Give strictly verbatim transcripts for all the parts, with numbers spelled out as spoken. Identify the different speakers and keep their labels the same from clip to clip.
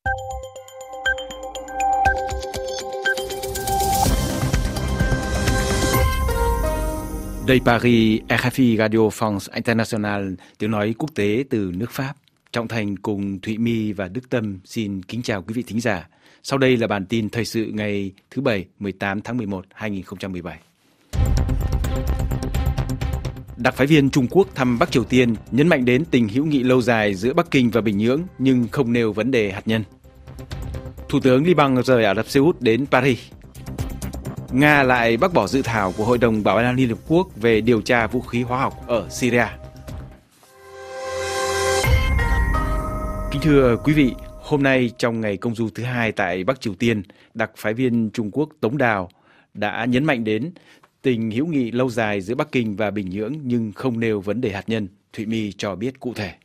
Speaker 1: Đây Paris, rờ ép i Radio France International, tiếng nói quốc tế từ nước Pháp. Trọng Thành cùng Thụy My và Đức Tâm xin kính chào quý vị thính giả. Sau đây là bản tin thời sự ngày thứ Bảy, mười tám tháng mười một, hai nghìn không trăm mười bảy. Đặc phái viên Trung Quốc thăm Bắc Triều Tiên nhấn mạnh đến tình hữu nghị lâu dài giữa Bắc Kinh và Bình Nhưỡng nhưng không nêu vấn đề hạt nhân. Thủ tướng Liban rời Ả Rập Xê Út đến Paris. Nga lại bác bỏ dự thảo của Hội đồng Bảo an Liên Hợp Quốc về điều tra vũ khí hóa học ở Syria. Kính thưa quý vị, hôm nay trong ngày công du thứ hai tại Bắc Triều Tiên, đặc phái viên Trung Quốc Tống Đào đã nhấn mạnh đến tình hữu nghị lâu dài giữa Bắc Kinh và Bình Nhưỡng nhưng không nêu vấn đề hạt nhân. Thụy My cho biết cụ thể.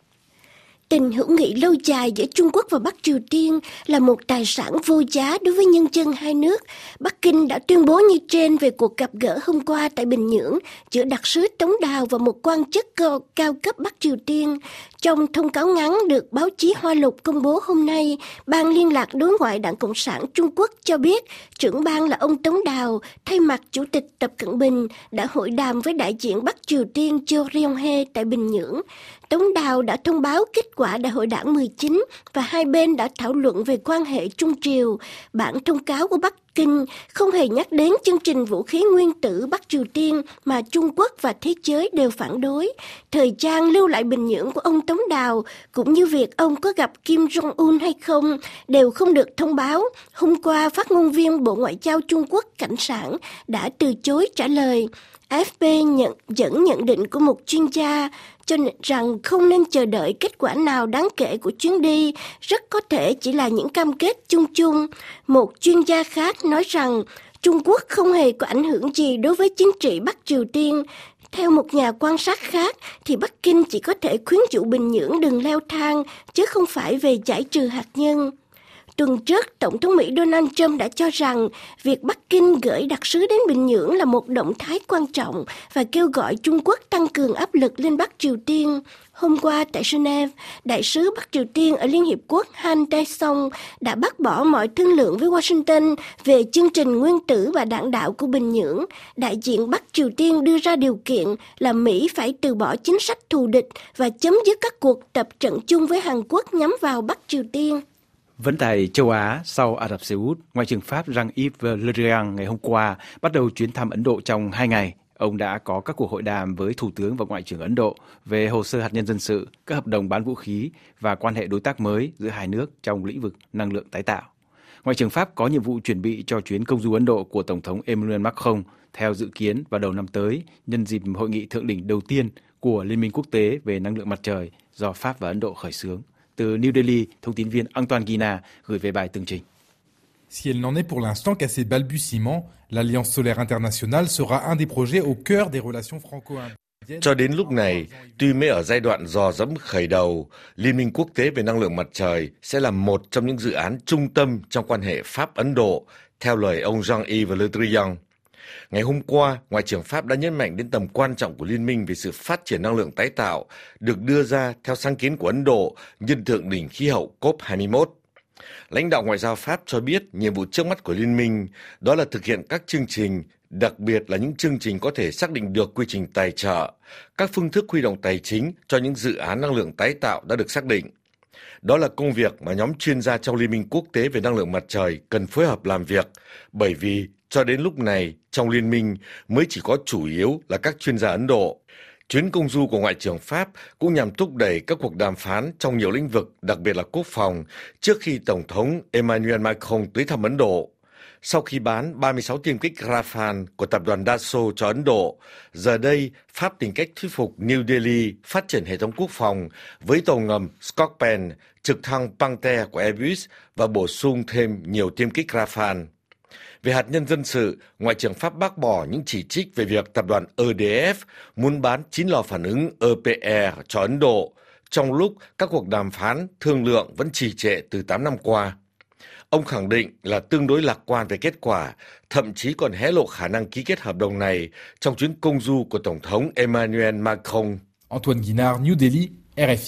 Speaker 2: Tình hữu nghị lâu dài giữa Trung Quốc và Bắc Triều Tiên là một tài sản vô giá đối với nhân dân hai nước. Bắc Kinh đã tuyên bố như trên về cuộc gặp gỡ hôm qua tại Bình Nhưỡng giữa đặc sứ Tống Đào và một quan chức cao, cao cấp Bắc Triều Tiên. Trong thông cáo ngắn được báo chí Hoa Lục công bố hôm nay, Ban liên lạc đối ngoại Đảng Cộng sản Trung Quốc cho biết trưởng ban là ông Tống Đào thay mặt Chủ tịch Tập Cận Bình đã hội đàm với đại diện Bắc Triều Tiên Cho Ryong-hae tại Bình Nhưỡng. Tống Đào đã thông báo kết quả Đại hội Đảng mười chín và hai bên đã thảo luận về quan hệ Trung Triều. Bản thông cáo của Bắc Kinh không hề nhắc đến chương trình vũ khí nguyên tử Bắc Triều Tiên mà Trung Quốc và thế giới đều phản đối. Thời gian lưu lại Bình Nhưỡng của ông Tống Đào cũng như việc ông có gặp Kim Jong-un hay không đều không được thông báo. Hôm qua, phát ngôn viên Bộ Ngoại giao Trung Quốc Cảnh Sảng đã từ chối trả lời. a ép pê nhận, dẫn nhận định của một chuyên gia cho rằng không nên chờ đợi kết quả nào đáng kể của chuyến đi, rất có thể chỉ là những cam kết chung chung. Một chuyên gia khác nói rằng Trung Quốc không hề có ảnh hưởng gì đối với chính trị Bắc Triều Tiên. Theo một nhà quan sát khác, thì Bắc Kinh chỉ có thể khuyến dụ Bình Nhưỡng đừng leo thang, chứ không phải về giải trừ hạt nhân. Tuần trước, Tổng thống Mỹ Donald Trump đã cho rằng việc Bắc Kinh gửi đặc sứ đến Bình Nhưỡng là một động thái quan trọng và kêu gọi Trung Quốc tăng cường áp lực lên Bắc Triều Tiên. Hôm qua tại Geneva, đại sứ Bắc Triều Tiên ở Liên Hiệp Quốc Han Tae-song đã bác bỏ mọi thương lượng với Washington về chương trình nguyên tử và đạn đạo của Bình Nhưỡng. Đại diện Bắc Triều Tiên đưa ra điều kiện là Mỹ phải từ bỏ chính sách thù địch và chấm dứt các cuộc tập trận chung với Hàn Quốc nhắm vào Bắc Triều Tiên.
Speaker 1: Vẫn tại châu Á, sau Ả Rập Xê Út, Ngoại trưởng Pháp Jean-Yves Le Drian ngày hôm qua bắt đầu chuyến thăm Ấn Độ trong hai ngày. Ông đã có các cuộc hội đàm với Thủ tướng và Ngoại trưởng Ấn Độ về hồ sơ hạt nhân dân sự, các hợp đồng bán vũ khí và quan hệ đối tác mới giữa hai nước trong lĩnh vực năng lượng tái tạo. Ngoại trưởng Pháp có nhiệm vụ chuẩn bị cho chuyến công du Ấn Độ của Tổng thống Emmanuel Macron theo dự kiến vào đầu năm tới, nhân dịp hội nghị thượng đỉnh đầu tiên của Liên minh quốc tế về năng lượng mặt trời do Pháp và Ấn Độ khởi xướng. Từ New Delhi, thông tin viên Antoine Guina gửi về bài tường trình.
Speaker 3: Si elle n'en est pour l'instant qu'à ses balbutiements, l'Alliance solaire internationale sera un des projets au cœur des relations franco-indiennes.
Speaker 4: Cho đến lúc này, tuy mới ở giai đoạn dò dẫm khởi đầu, Liên minh quốc tế về năng lượng mặt trời sẽ là một trong những dự án trung tâm trong quan hệ Pháp-Ấn Độ, theo lời ông Jean-Yves Le Drian. Ngày hôm qua, Ngoại trưởng Pháp đã nhấn mạnh đến tầm quan trọng của Liên minh về sự phát triển năng lượng tái tạo, được đưa ra theo sáng kiến của Ấn Độ nhân thượng đỉnh khí hậu C O P hai mươi mốt. Lãnh đạo Ngoại giao Pháp cho biết nhiệm vụ trước mắt của Liên minh đó là thực hiện các chương trình, đặc biệt là những chương trình có thể xác định được quy trình tài trợ, các phương thức huy động tài chính cho những dự án năng lượng tái tạo đã được xác định. Đó là công việc mà nhóm chuyên gia trong Liên minh quốc tế về năng lượng mặt trời cần phối hợp làm việc, bởi vì cho đến lúc này, trong Liên minh mới chỉ có chủ yếu là các chuyên gia Ấn Độ. Chuyến công du của Ngoại trưởng Pháp cũng nhằm thúc đẩy các cuộc đàm phán trong nhiều lĩnh vực, đặc biệt là quốc phòng, trước khi Tổng thống Emmanuel Macron tới thăm Ấn Độ. Sau khi bán ba mươi sáu tiêm kích Rafale của tập đoàn Dassault cho Ấn Độ, giờ đây Pháp tìm cách thuyết phục New Delhi phát triển hệ thống quốc phòng với tàu ngầm Scorpion, trực thăng Panther của Airbus và bổ sung thêm nhiều tiêm kích Rafale. Về hạt nhân dân sự, Ngoại trưởng Pháp bác bỏ những chỉ trích về việc tập đoàn E D F muốn bán chín lò phản ứng E P R cho Ấn Độ, trong lúc các cuộc đàm phán thương lượng vẫn trì trệ từ tám năm qua. Ông khẳng định là tương đối lạc quan về kết quả, thậm chí còn hé lộ khả năng ký kết hợp đồng này trong chuyến công du của Tổng thống Emmanuel Macron.
Speaker 3: Antoine Guinard, New Delhi, R F I.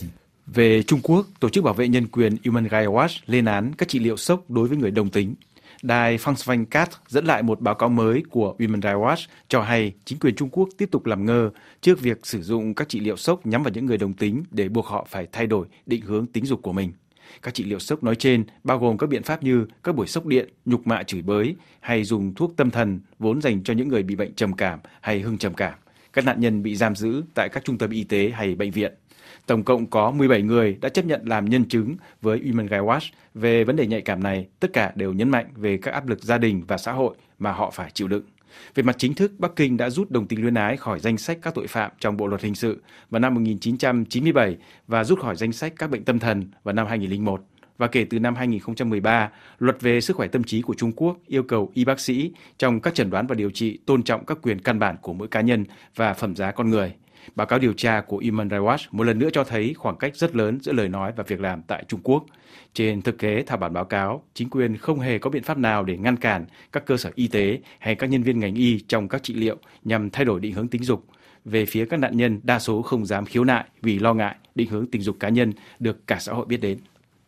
Speaker 1: Về Trung Quốc, Tổ chức Bảo vệ Nhân quyền Human Rights Watch lên án các trị liệu sốc đối với người đồng tính. Đài Fangfangcat dẫn lại một báo cáo mới của Human Rights Watch cho hay chính quyền Trung Quốc tiếp tục làm ngơ trước việc sử dụng các trị liệu sốc nhắm vào những người đồng tính để buộc họ phải thay đổi định hướng tính dục của mình. Các trị liệu sốc nói trên bao gồm các biện pháp như các buổi sốc điện, nhục mạ chửi bới hay dùng thuốc tâm thần vốn dành cho những người bị bệnh trầm cảm hay hưng trầm cảm. Các nạn nhân bị giam giữ tại các trung tâm y tế hay bệnh viện. Tổng cộng có mười bảy người đã chấp nhận làm nhân chứng với Human Rights Watch về vấn đề nhạy cảm này, tất cả đều nhấn mạnh về các áp lực gia đình và xã hội mà họ phải chịu đựng. Về mặt chính thức, Bắc Kinh đã rút đồng tính luyến ái khỏi danh sách các tội phạm trong Bộ luật hình sự vào năm một nghìn chín trăm chín mươi bảy và rút khỏi danh sách các bệnh tâm thần vào năm hai nghìn không trăm lẻ một. Và kể từ năm hai nghìn không trăm mười ba, luật về sức khỏe tâm trí của Trung Quốc yêu cầu y bác sĩ trong các chẩn đoán và điều trị tôn trọng các quyền căn bản của mỗi cá nhân và phẩm giá con người. Báo cáo điều tra của Human Rights Watch một lần nữa cho thấy khoảng cách rất lớn giữa lời nói và việc làm tại Trung Quốc. Trên thực tế, theo bản báo cáo, chính quyền không hề có biện pháp nào để ngăn cản các cơ sở y tế hay các nhân viên ngành y trong các trị liệu nhằm thay đổi định hướng tính dục. Về phía các nạn nhân, đa số không dám khiếu nại vì lo ngại định hướng tình dục cá nhân được cả xã hội biết đến.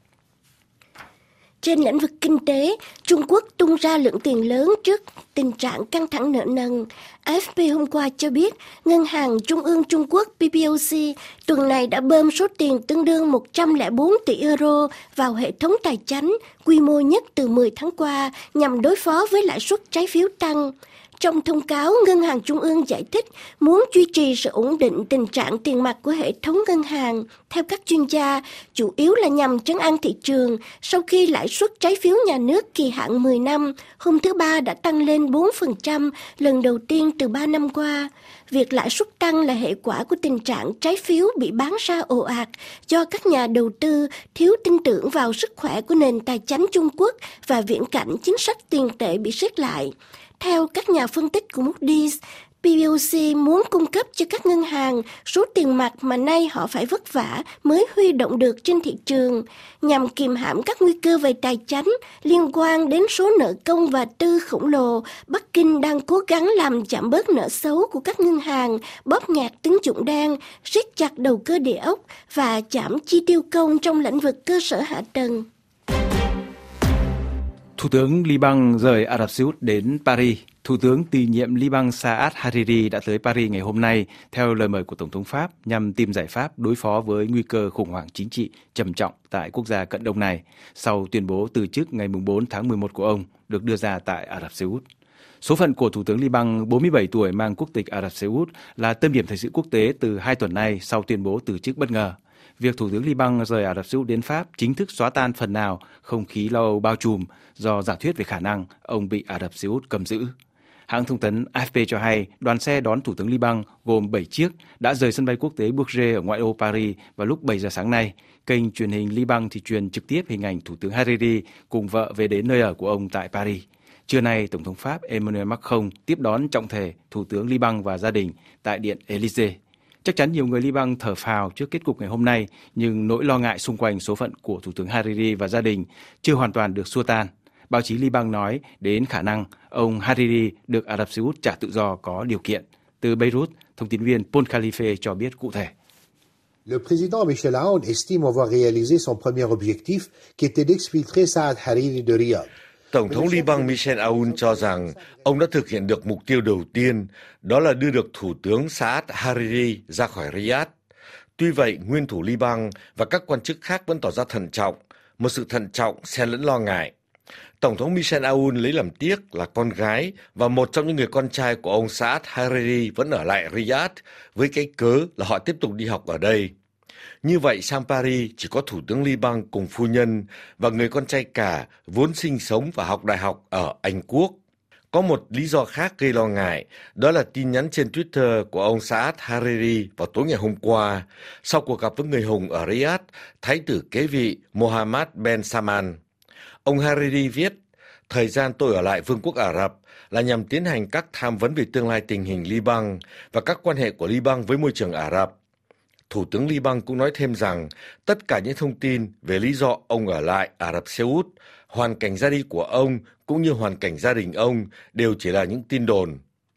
Speaker 2: Trên lĩnh vực kinh tế, Trung Quốc tung ra lượng tiền lớn trước tình trạng căng thẳng nợ nần. a ép pê hôm qua cho biết, Ngân hàng Trung ương Trung Quốc pê bê ô xê tuần này đã bơm số tiền tương đương một trăm lẻ bốn tỷ euro vào hệ thống tài chánh, quy mô nhất từ mười tháng qua, nhằm đối phó với lãi suất trái phiếu tăng. Trong thông cáo, Ngân hàng Trung ương giải thích muốn duy trì sự ổn định tình trạng tiền mặt của hệ thống ngân hàng. Theo các chuyên gia, chủ yếu là nhằm trấn an thị trường sau khi lãi suất trái phiếu nhà nước kỳ hạn mười năm hôm thứ Ba đã tăng lên bốn phần trăm, lần đầu tiên từ ba năm qua. Việc lãi suất tăng là hệ quả của tình trạng trái phiếu bị bán ra ồ ạt do các nhà đầu tư thiếu tin tưởng vào sức khỏe của nền tài chánh Trung Quốc và viễn cảnh chính sách tiền tệ bị siết lại. Theo các nhà phân tích của Moody's, pê bê ô xê muốn cung cấp cho các ngân hàng số tiền mặt mà nay họ phải vất vả mới huy động được trên thị trường, nhằm kiềm hãm các nguy cơ về tài chánh liên quan đến số nợ công và tư khổng lồ. Bắc Kinh đang cố gắng làm giảm bớt nợ xấu của các ngân hàng, bóp nghẹt tín dụng đen, siết chặt đầu cơ địa ốc và giảm chi tiêu công trong lĩnh vực cơ sở hạ tầng.
Speaker 1: Thủ tướng Liban rời Ả Rập Xê Út đến Paris. Thủ tướng tiền nhiệm Liban Saad Hariri đã tới Paris ngày hôm nay theo lời mời của Tổng thống Pháp nhằm tìm giải pháp đối phó với nguy cơ khủng hoảng chính trị trầm trọng tại quốc gia cận đông này sau tuyên bố từ chức ngày bốn tháng mười một của ông được đưa ra tại Ả Rập Xê Út. Số phận của Thủ tướng Liban bốn mươi bảy tuổi mang quốc tịch Ả Rập Xê Út là tâm điểm thời sự quốc tế từ hai tuần nay sau tuyên bố từ chức bất ngờ. Việc Thủ tướng Liban rời Ả Rập Xê Út đến Pháp chính thức xóa tan phần nào không khí lo âu bao trùm do giả thuyết về khả năng ông bị Ả Rập Xê Út cầm giữ. Hãng thông tấn a ép pê cho hay đoàn xe đón Thủ tướng Liban gồm bảy chiếc đã rời sân bay quốc tế Bourget ở ngoại ô Paris vào lúc bảy giờ sáng nay. Kênh truyền hình Liban thì truyền trực tiếp hình ảnh Thủ tướng Hariri cùng vợ về đến nơi ở của ông tại Paris. Trưa nay, Tổng thống Pháp Emmanuel Macron tiếp đón trọng thể Thủ tướng Liban và gia đình tại Điện Élysée. Chắc chắn nhiều người Liban thở phào trước kết cục ngày hôm nay, nhưng nỗi lo ngại xung quanh số phận của Thủ tướng Hariri và gia đình chưa hoàn toàn được xua tan. Báo chí Liban nói đến khả năng ông Hariri được Ả Rập Xê Út trả tự do có điều kiện. Từ Beirut, thông tin viên Paul Khalife cho biết cụ thể.
Speaker 5: Le président Michel Aoun estime avoir réalisé son premier objectif, qui était d'exfiltrer Saad Hariri de Riyad.
Speaker 4: Tổng thống Liban Michel Aoun cho rằng ông đã thực hiện được mục tiêu đầu tiên, đó là đưa được Thủ tướng Saad Hariri ra khỏi Riyadh. Tuy vậy, nguyên thủ Liban và các quan chức khác vẫn tỏ ra thận trọng, một sự thận trọng xen lẫn lo ngại. Tổng thống Michel Aoun lấy làm tiếc là con gái và một trong những người con trai của ông Saad Hariri vẫn ở lại Riyadh với cái cớ là họ tiếp tục đi học ở đây. Như vậy, sang Paris chỉ có Thủ tướng Liban cùng phu nhân và người con trai cả vốn sinh sống và học đại học ở Anh Quốc. Có một lý do khác gây lo ngại, đó là tin nhắn trên Twitter của ông Saad Hariri vào tối ngày hôm qua, sau cuộc gặp với người hùng ở Riyadh, Thái tử kế vị Mohammed Ben Salman. Ông Hariri viết, thời gian tôi ở lại Vương quốc Ả Rập là nhằm tiến hành các tham vấn về tương lai tình hình Liban và các quan hệ của Liban với môi trường Ả Rập. Thủ tướng Liban cũng nói thêm rằng tất cả những thông tin về lý do ông ở lại Ả Rập Xê Út, hoàn cảnh gia đình của ông cũng như hoàn cảnh gia đình ông đều chỉ là những tin đồn.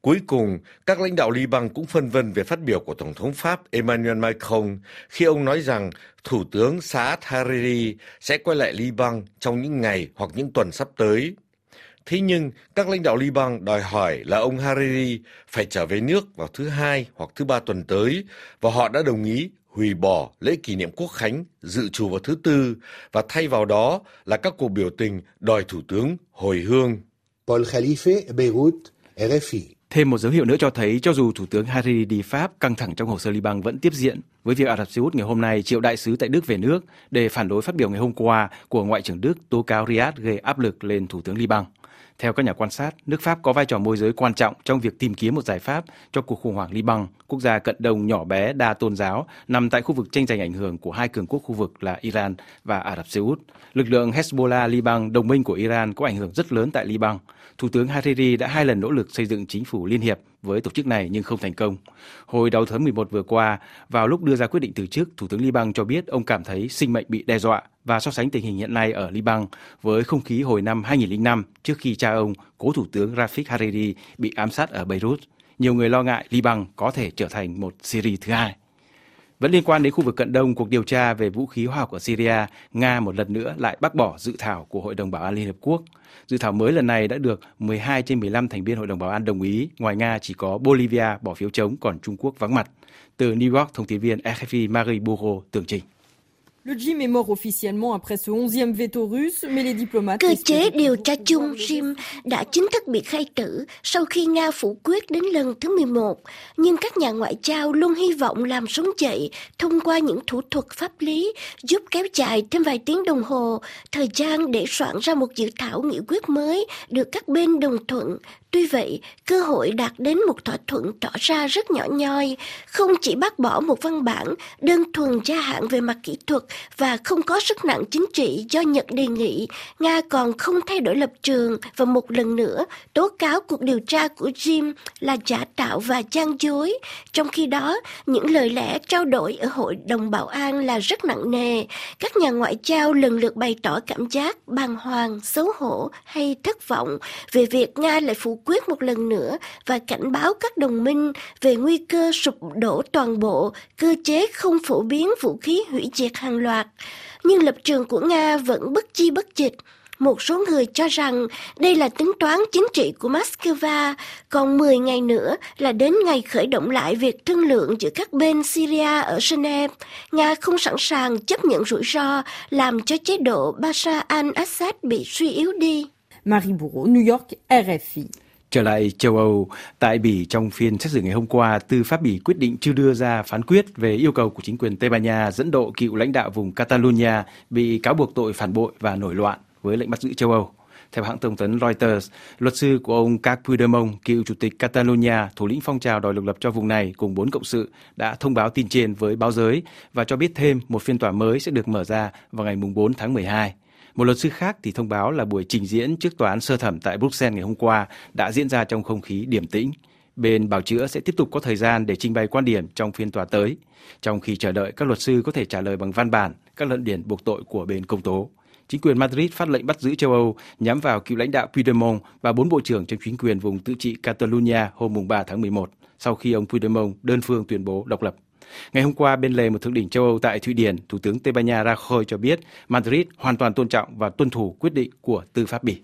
Speaker 4: Cuối cùng, các lãnh đạo Liban cũng phân vân về phát biểu của Tổng thống Pháp Emmanuel Macron khi ông nói rằng Thủ tướng Saad Hariri sẽ quay lại Liban trong những ngày hoặc những tuần sắp tới. Thế nhưng, các lãnh đạo Liban đòi hỏi là ông Hariri phải trở về nước vào thứ hai hoặc thứ ba tuần tới, và họ đã đồng ý hủy bỏ lễ kỷ niệm quốc khánh dự trù vào thứ tư, và thay vào đó là các cuộc biểu tình đòi thủ tướng hồi hương.
Speaker 5: Paul Khalife, Beirut, R F I.
Speaker 1: Thêm một dấu hiệu nữa cho thấy cho dù Thủ tướng Hariri đi Pháp, căng thẳng trong hồ sơ Liban vẫn tiếp diễn. Với việc Ả Rập Xê Út ngày hôm nay triệu đại sứ tại Đức về nước để phản đối phát biểu ngày hôm qua của Ngoại trưởng Đức tố cáo Riyadh gây áp lực lên Thủ tướng Liban. Theo các nhà quan sát, nước Pháp có vai trò môi giới quan trọng trong việc tìm kiếm một giải pháp cho cuộc khủng hoảng Liban, quốc gia cận đông nhỏ bé đa tôn giáo nằm tại khu vực tranh giành ảnh hưởng của hai cường quốc khu vực là Iran và Ả Rập Xê Út. Lực lượng Hezbollah Liban, đồng minh của Iran, có ảnh hưởng rất lớn tại Liban. Thủ tướng Hariri đã hai lần nỗ lực xây dựng chính phủ liên hiệp với tổ chức này nhưng không thành công. Hồi đầu tháng mười một vừa qua, vào lúc đưa ra quyết định từ chức, Thủ tướng Liban cho biết ông cảm thấy sinh mệnh bị đe dọa và so sánh tình hình hiện nay ở Liban với không khí hồi năm hai nghìn lẻ năm trước khi cha ông, cố thủ tướng Rafik Hariri, bị ám sát ở Beirut. Nhiều người lo ngại Liban có thể trở thành một Syria thứ hai. Vẫn liên quan đến khu vực Cận Đông, cuộc điều tra về vũ khí hóa học ở Syria, Nga một lần nữa lại bác bỏ dự thảo của Hội đồng Bảo an Liên Hợp Quốc. Dự thảo mới lần này đã được mười hai trên mười lăm thành viên Hội đồng Bảo an đồng ý. Ngoài Nga chỉ có Bolivia bỏ phiếu chống, còn Trung Quốc vắng mặt. Từ New York, thông tin viên R F I Marie Bourreau tường trình.
Speaker 6: Le G I M est mort officiellement après ce onzième veto russe, mais les diplomates...
Speaker 2: Cơ chế điều tra chung G I M đã chính thức bị khai tử sau khi Nga phủ quyết đến lần thứ mười một, nhưng các nhà ngoại giao luôn hy vọng làm sống dậy thông qua những thủ thuật pháp lý giúp kéo dài thêm vài tiếng đồng hồ, thời gian để soạn ra một dự thảo nghị quyết mới được các bên đồng thuận. Tuy vậy, cơ hội đạt đến một thỏa thuận tỏ ra rất nhỏ nhoi, không chỉ bác bỏ một văn bản đơn thuần gia hạn về mặt kỹ thuật và không có sức nặng chính trị do Nhật đề nghị, Nga còn không thay đổi lập trường và một lần nữa tố cáo cuộc điều tra của G I M là giả tạo và gian dối. Trong khi đó, những lời lẽ trao đổi ở Hội đồng Bảo an là rất nặng nề. Các nhà ngoại giao lần lượt bày tỏ cảm giác bàng hoàng, xấu hổ hay thất vọng về việc Nga lại phủ quyết một lần nữa và cảnh báo các đồng minh về nguy cơ sụp đổ toàn bộ cơ chế không phổ biến vũ khí hủy diệt hàng loạt. Nhưng lập trường của Nga vẫn bất chi bất dịch. Một số người cho rằng đây là tính toán chính trị của Moscow, còn mười ngày nữa là đến ngày khởi động lại việc thương lượng giữa các bên Syria ở Geneva. Nga không sẵn sàng chấp nhận rủi ro làm cho chế độ Bashar al-Assad bị suy yếu đi.
Speaker 6: Marie Bourreau, New York, R F I.
Speaker 1: Trở lại châu Âu, tại Bỉ trong phiên xét xử ngày hôm qua, tư pháp Bỉ quyết định chưa đưa ra phán quyết về yêu cầu của chính quyền Tây Ban Nha dẫn độ cựu lãnh đạo vùng Catalonia bị cáo buộc tội phản bội và nổi loạn với lệnh bắt giữ châu Âu. Theo hãng thông tấn Reuters, luật sư của ông Carles Puigdemont, cựu chủ tịch Catalonia, thủ lĩnh phong trào đòi độc lập cho vùng này cùng bốn cộng sự, đã thông báo tin trên với báo giới và cho biết thêm một phiên tòa mới sẽ được mở ra vào ngày bốn tháng mười hai. Một luật sư khác thì thông báo là buổi trình diễn trước tòa án sơ thẩm tại Bruxelles ngày hôm qua đã diễn ra trong không khí điềm tĩnh. Bên bào chữa sẽ tiếp tục có thời gian để trình bày quan điểm trong phiên tòa tới, trong khi chờ đợi các luật sư có thể trả lời bằng văn bản các luận điển buộc tội của bên công tố. Chính quyền Madrid phát lệnh bắt giữ châu Âu nhắm vào cựu lãnh đạo Puigdemont và bốn bộ trưởng trong chính quyền vùng tự trị Catalonia hôm ba tháng mười một, sau khi ông Puigdemont đơn phương tuyên bố độc lập. Ngày hôm qua, bên lề một thượng đỉnh châu Âu tại Thụy Điển, Thủ tướng Tây Ban Nha Rajoy cho biết Madrid hoàn toàn tôn trọng và tuân thủ quyết định của tư pháp Bỉ.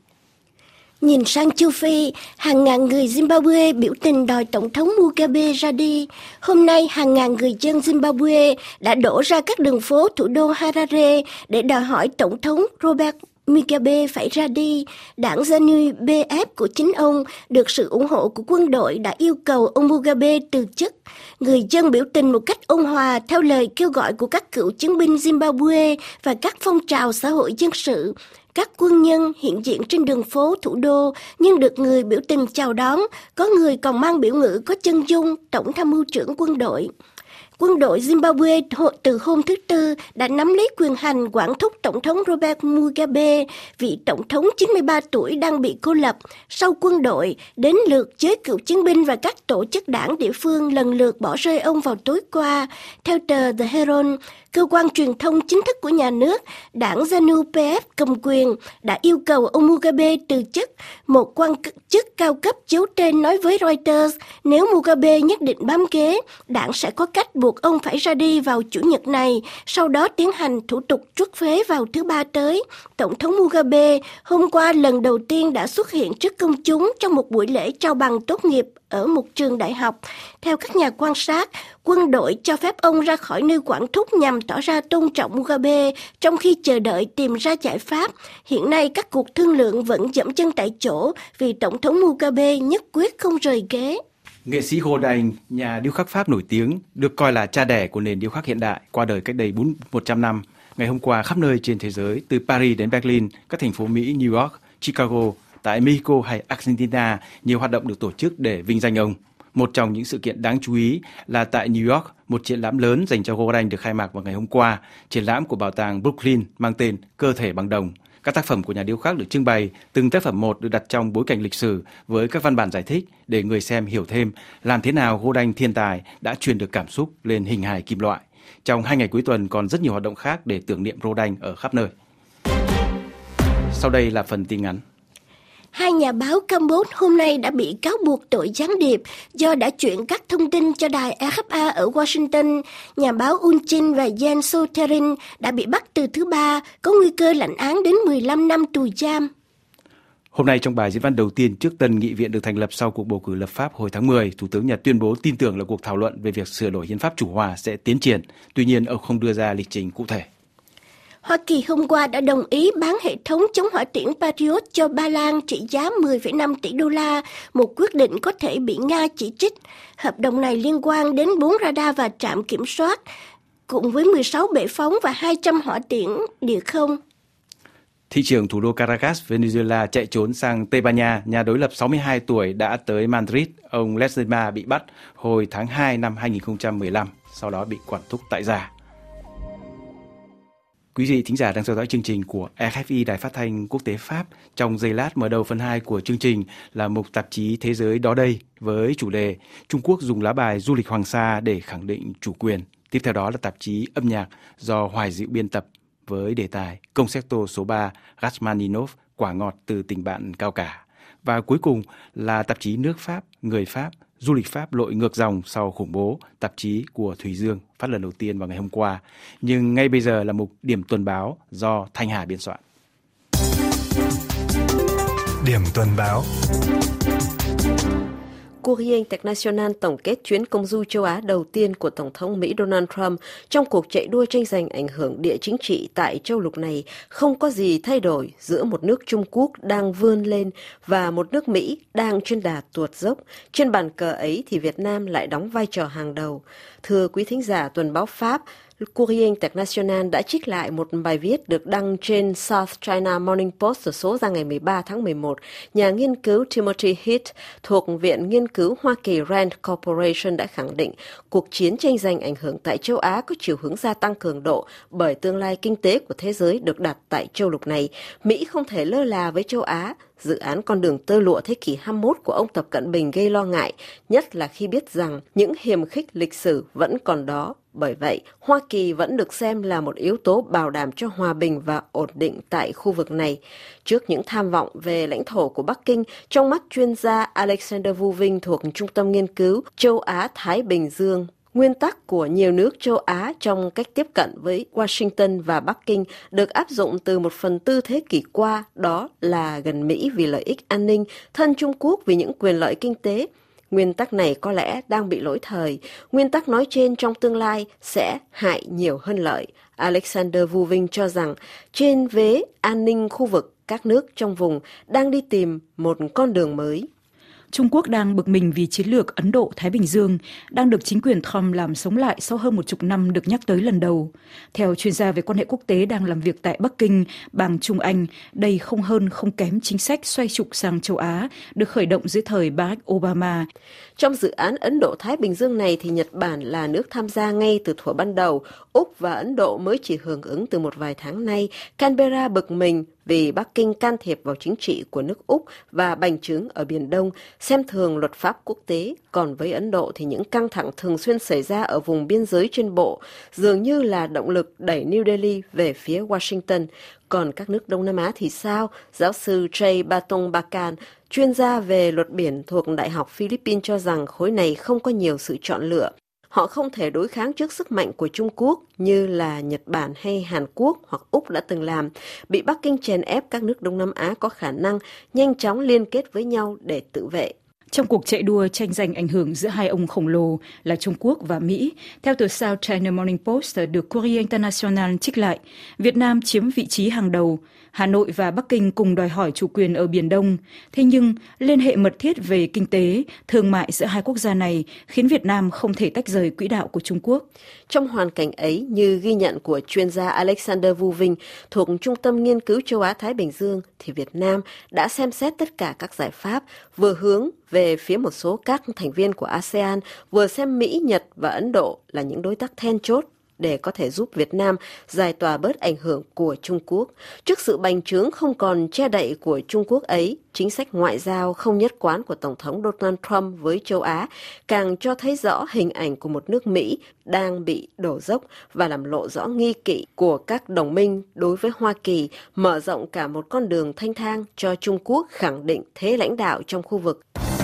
Speaker 2: Nhìn sang châu Phi, hàng ngàn người Zimbabwe biểu tình đòi Tổng thống Mugabe ra đi. Hôm nay, hàng ngàn người dân Zimbabwe đã đổ ra các đường phố thủ đô Harare để đòi hỏi Tổng thống Robert Mugabe phải ra đi. Đảng ZANU P F của chính ông, được sự ủng hộ của quân đội, đã yêu cầu ông Mugabe từ chức. Người dân biểu tình một cách ôn hòa theo lời kêu gọi của các cựu chiến binh Zimbabwe và các phong trào xã hội dân sự. Các quân nhân hiện diện trên đường phố thủ đô nhưng được người biểu tình chào đón, có người còn mang biểu ngữ có chân dung Tổng tham mưu trưởng quân đội. Quân đội Zimbabwe từ hôm thứ Tư đã nắm lấy quyền hành quản thúc Tổng thống Robert Mugabe, vị Tổng thống chín mươi ba tuổi đang bị cô lập. Sau quân đội, đến lượt giới cựu chiến binh và các tổ chức đảng địa phương lần lượt bỏ rơi ông vào tối qua. Theo tờ The Herald, cơ quan truyền thông chính thức của nhà nước, đảng ZANU-pê ép cầm quyền đã yêu cầu ông Mugabe từ chức. Một quan chức cao cấp giấu tên nói với Reuters, nếu Mugabe nhất định bám ghế, đảng sẽ có cách buộc ông phải ra đi vào Chủ nhật này, sau đó tiến hành thủ tục truất phế vào thứ Ba tới. Tổng thống Mugabe hôm qua lần đầu tiên đã xuất hiện trước công chúng trong một buổi lễ trao bằng tốt nghiệp ở một trường đại học. Theo các nhà quan sát, quân đội cho phép ông ra khỏi nơi quản thúc nhằm tỏ ra tôn trọng Mugabe trong khi chờ đợi tìm ra giải pháp. Hiện nay các cuộc thương lượng vẫn dậm chân tại chỗ vì Tổng thống Mugabe nhất quyết không rời ghế.
Speaker 1: Nghệ sĩ Rodin, nhà điêu khắc Pháp nổi tiếng, được coi là cha đẻ của nền điêu khắc hiện đại, qua đời cách đây một trăm năm. Ngày hôm qua, khắp nơi trên thế giới, từ Paris đến Berlin, các thành phố Mỹ, New York, Chicago, tại Mexico hay Argentina, nhiều hoạt động được tổ chức để vinh danh ông. Một trong những sự kiện đáng chú ý là tại New York, một triển lãm lớn dành cho Rodin được khai mạc vào ngày hôm qua. Triển lãm của bảo tàng Brooklyn mang tên Cơ thể bằng đồng. Các tác phẩm của nhà điêu khắc được trưng bày, từng tác phẩm một được đặt trong bối cảnh lịch sử với các văn bản giải thích để người xem hiểu thêm làm thế nào Rodin thiên tài đã truyền được cảm xúc lên hình hài kim loại. Trong hai ngày cuối tuần còn rất nhiều hoạt động khác để tưởng niệm Rodin ở khắp nơi. Sau đây là phần tin ngắn.
Speaker 2: Hai nhà báo Campuchia hôm nay đã bị cáo buộc tội gián điệp do đã chuyển các thông tin cho đài a ép a ở Washington. Nhà báo Un Chin và Jens Sotherin đã bị bắt từ thứ Ba, có nguy cơ lãnh án đến mười lăm năm tù giam.
Speaker 1: Hôm nay trong bài diễn văn đầu tiên trước tân nghị viện được thành lập sau cuộc bầu cử lập pháp hồi tháng mười, Thủ tướng Nhật tuyên bố tin tưởng là cuộc thảo luận về việc sửa đổi hiến pháp Chủ Hòa sẽ tiến triển. Tuy nhiên, ông không đưa ra lịch trình cụ thể.
Speaker 2: Hoa Kỳ hôm qua đã đồng ý bán hệ thống chống hỏa tiễn Patriot cho Ba Lan trị giá mười phẩy năm tỷ đô la, một quyết định có thể bị Nga chỉ trích. Hợp đồng này liên quan đến bốn radar và trạm kiểm soát, cùng với mười sáu bệ phóng và hai trăm hỏa tiễn địa không.
Speaker 1: Thị trưởng thủ đô Caracas, Venezuela chạy trốn sang Tây Ban Nha, nhà đối lập sáu mươi hai tuổi đã tới Madrid. Ông Ledesma bị bắt hồi tháng hai năm hai nghìn không trăm mười lăm, sau đó bị quản thúc tại gia. Quý vị thính giả đang theo dõi chương trình của rờ ép i Đài Phát thanh Quốc tế Pháp. Trong giây lát mở đầu phần hai của chương trình là mục tạp chí Thế giới đó đây với chủ đề Trung Quốc dùng lá bài du lịch Hoàng Sa để khẳng định chủ quyền. Tiếp theo đó là tạp chí âm nhạc do Hoài Diệu biên tập với đề tài Concerto số ba Rachmaninov, quả ngọt từ tình bạn cao cả. Và cuối cùng là tạp chí Nước Pháp, Người Pháp, Du lịch Pháp lội ngược dòng sau khủng bố, tạp chí của Thùy Dương phát lần đầu tiên vào ngày hôm qua. Nhưng ngay bây giờ là mục điểm tuần báo do Thanh Hà biên soạn.
Speaker 7: Điểm tuần báo.
Speaker 8: Courrier International tổng kết chuyến công du châu Á đầu tiên của Tổng thống Mỹ Donald Trump trong cuộc chạy đua tranh giành ảnh hưởng địa chính trị tại châu lục này không có gì thay đổi giữa một nước Trung Quốc đang vươn lên và một nước Mỹ đang trên đà tuột dốc. Trên bàn cờ ấy thì Việt Nam lại đóng vai trò hàng đầu. Thưa quý thính giả, tuần báo Pháp, Courrier International đã trích lại một bài viết được đăng trên South China Morning Post số ra ngày mười ba tháng mười một. Nhà nghiên cứu Timothy Heath thuộc Viện Nghiên cứu Hoa Kỳ Rand Corporation đã khẳng định cuộc chiến tranh giành ảnh hưởng tại châu Á có chiều hướng gia tăng cường độ bởi tương lai kinh tế của thế giới được đặt tại châu lục này. Mỹ không thể lơ là với châu Á. Dự án con đường tơ lụa thế kỷ hai mươi mốt của ông Tập Cận Bình gây lo ngại, nhất là khi biết rằng những hiềm khích lịch sử vẫn còn đó. Bởi vậy, Hoa Kỳ vẫn được xem là một yếu tố bảo đảm cho hòa bình và ổn định tại khu vực này. Trước những tham vọng về lãnh thổ của Bắc Kinh, trong mắt chuyên gia Alexander Vu Vinh thuộc Trung tâm Nghiên cứu Châu Á-Thái Bình Dương, nguyên tắc của nhiều nước châu Á trong cách tiếp cận với Washington và Bắc Kinh được áp dụng từ một phần tư thế kỷ qua, đó là gần Mỹ vì lợi ích an ninh, thân Trung Quốc vì những quyền lợi kinh tế. Nguyên tắc này có lẽ đang bị lỗi thời. Nguyên tắc nói trên trong tương lai sẽ hại nhiều hơn lợi. Alexander Vu Vinh cho rằng trên vế an ninh khu vực, các nước trong vùng đang đi tìm một con đường mới.
Speaker 9: Trung Quốc đang bực mình vì chiến lược Ấn Độ-Thái Bình Dương đang được chính quyền Trump làm sống lại sau hơn một chục năm được nhắc tới lần đầu. Theo chuyên gia về quan hệ quốc tế đang làm việc tại Bắc Kinh, Bàng Trung Anh, đây không hơn không kém chính sách xoay trục sang châu Á được khởi động dưới thời Barack Obama.
Speaker 8: Trong dự án Ấn Độ-Thái Bình Dương này thì Nhật Bản là nước tham gia ngay từ thuở ban đầu. Úc và Ấn Độ mới chỉ hưởng ứng từ một vài tháng nay. Canberra bực mình vì Bắc Kinh can thiệp vào chính trị của nước Úc và bành trướng ở Biển Đông, xem thường luật pháp quốc tế. Còn với Ấn Độ thì những căng thẳng thường xuyên xảy ra ở vùng biên giới trên bộ dường như là động lực đẩy New Delhi về phía Washington. Còn các nước Đông Nam Á thì sao? Giáo sư Jay Batong Bakan, chuyên gia về luật biển thuộc Đại học Philippines cho rằng khối này không có nhiều sự chọn lựa. Họ không thể đối kháng trước sức mạnh của Trung Quốc như là Nhật Bản hay Hàn Quốc hoặc Úc đã từng làm. Bị Bắc Kinh chèn ép, các nước Đông Nam Á có khả năng nhanh chóng liên kết với nhau để tự vệ.
Speaker 9: Trong cuộc chạy đua tranh giành ảnh hưởng giữa hai ông khổng lồ là Trung Quốc và Mỹ, theo tờ South China Morning Post được Courrier International trích lại, Việt Nam chiếm vị trí hàng đầu. Hà Nội và Bắc Kinh cùng đòi hỏi chủ quyền ở Biển Đông. Thế nhưng, liên hệ mật thiết về kinh tế, thương mại giữa hai quốc gia này khiến Việt Nam không thể tách rời quỹ đạo của Trung Quốc.
Speaker 8: Trong hoàn cảnh ấy, như ghi nhận của chuyên gia Alexander Vu Vinh thuộc Trung tâm Nghiên cứu Châu Á-Thái Bình Dương, thì Việt Nam đã xem xét tất cả các giải pháp, vừa hướng về phía một số các thành viên của a sê an, vừa xem Mỹ, Nhật và Ấn Độ là những đối tác then chốt để có thể giúp Việt Nam giải tỏa bớt ảnh hưởng của Trung Quốc. Trước sự bành trướng không còn che đậy của Trung Quốc ấy, chính sách ngoại giao không nhất quán của Tổng thống Donald Trump với châu Á càng cho thấy rõ hình ảnh của một nước Mỹ đang bị đổ dốc và làm lộ rõ nghi kỵ của các đồng minh đối với Hoa Kỳ, mở rộng cả một con đường thanh thang cho Trung Quốc khẳng định thế lãnh đạo trong khu vực.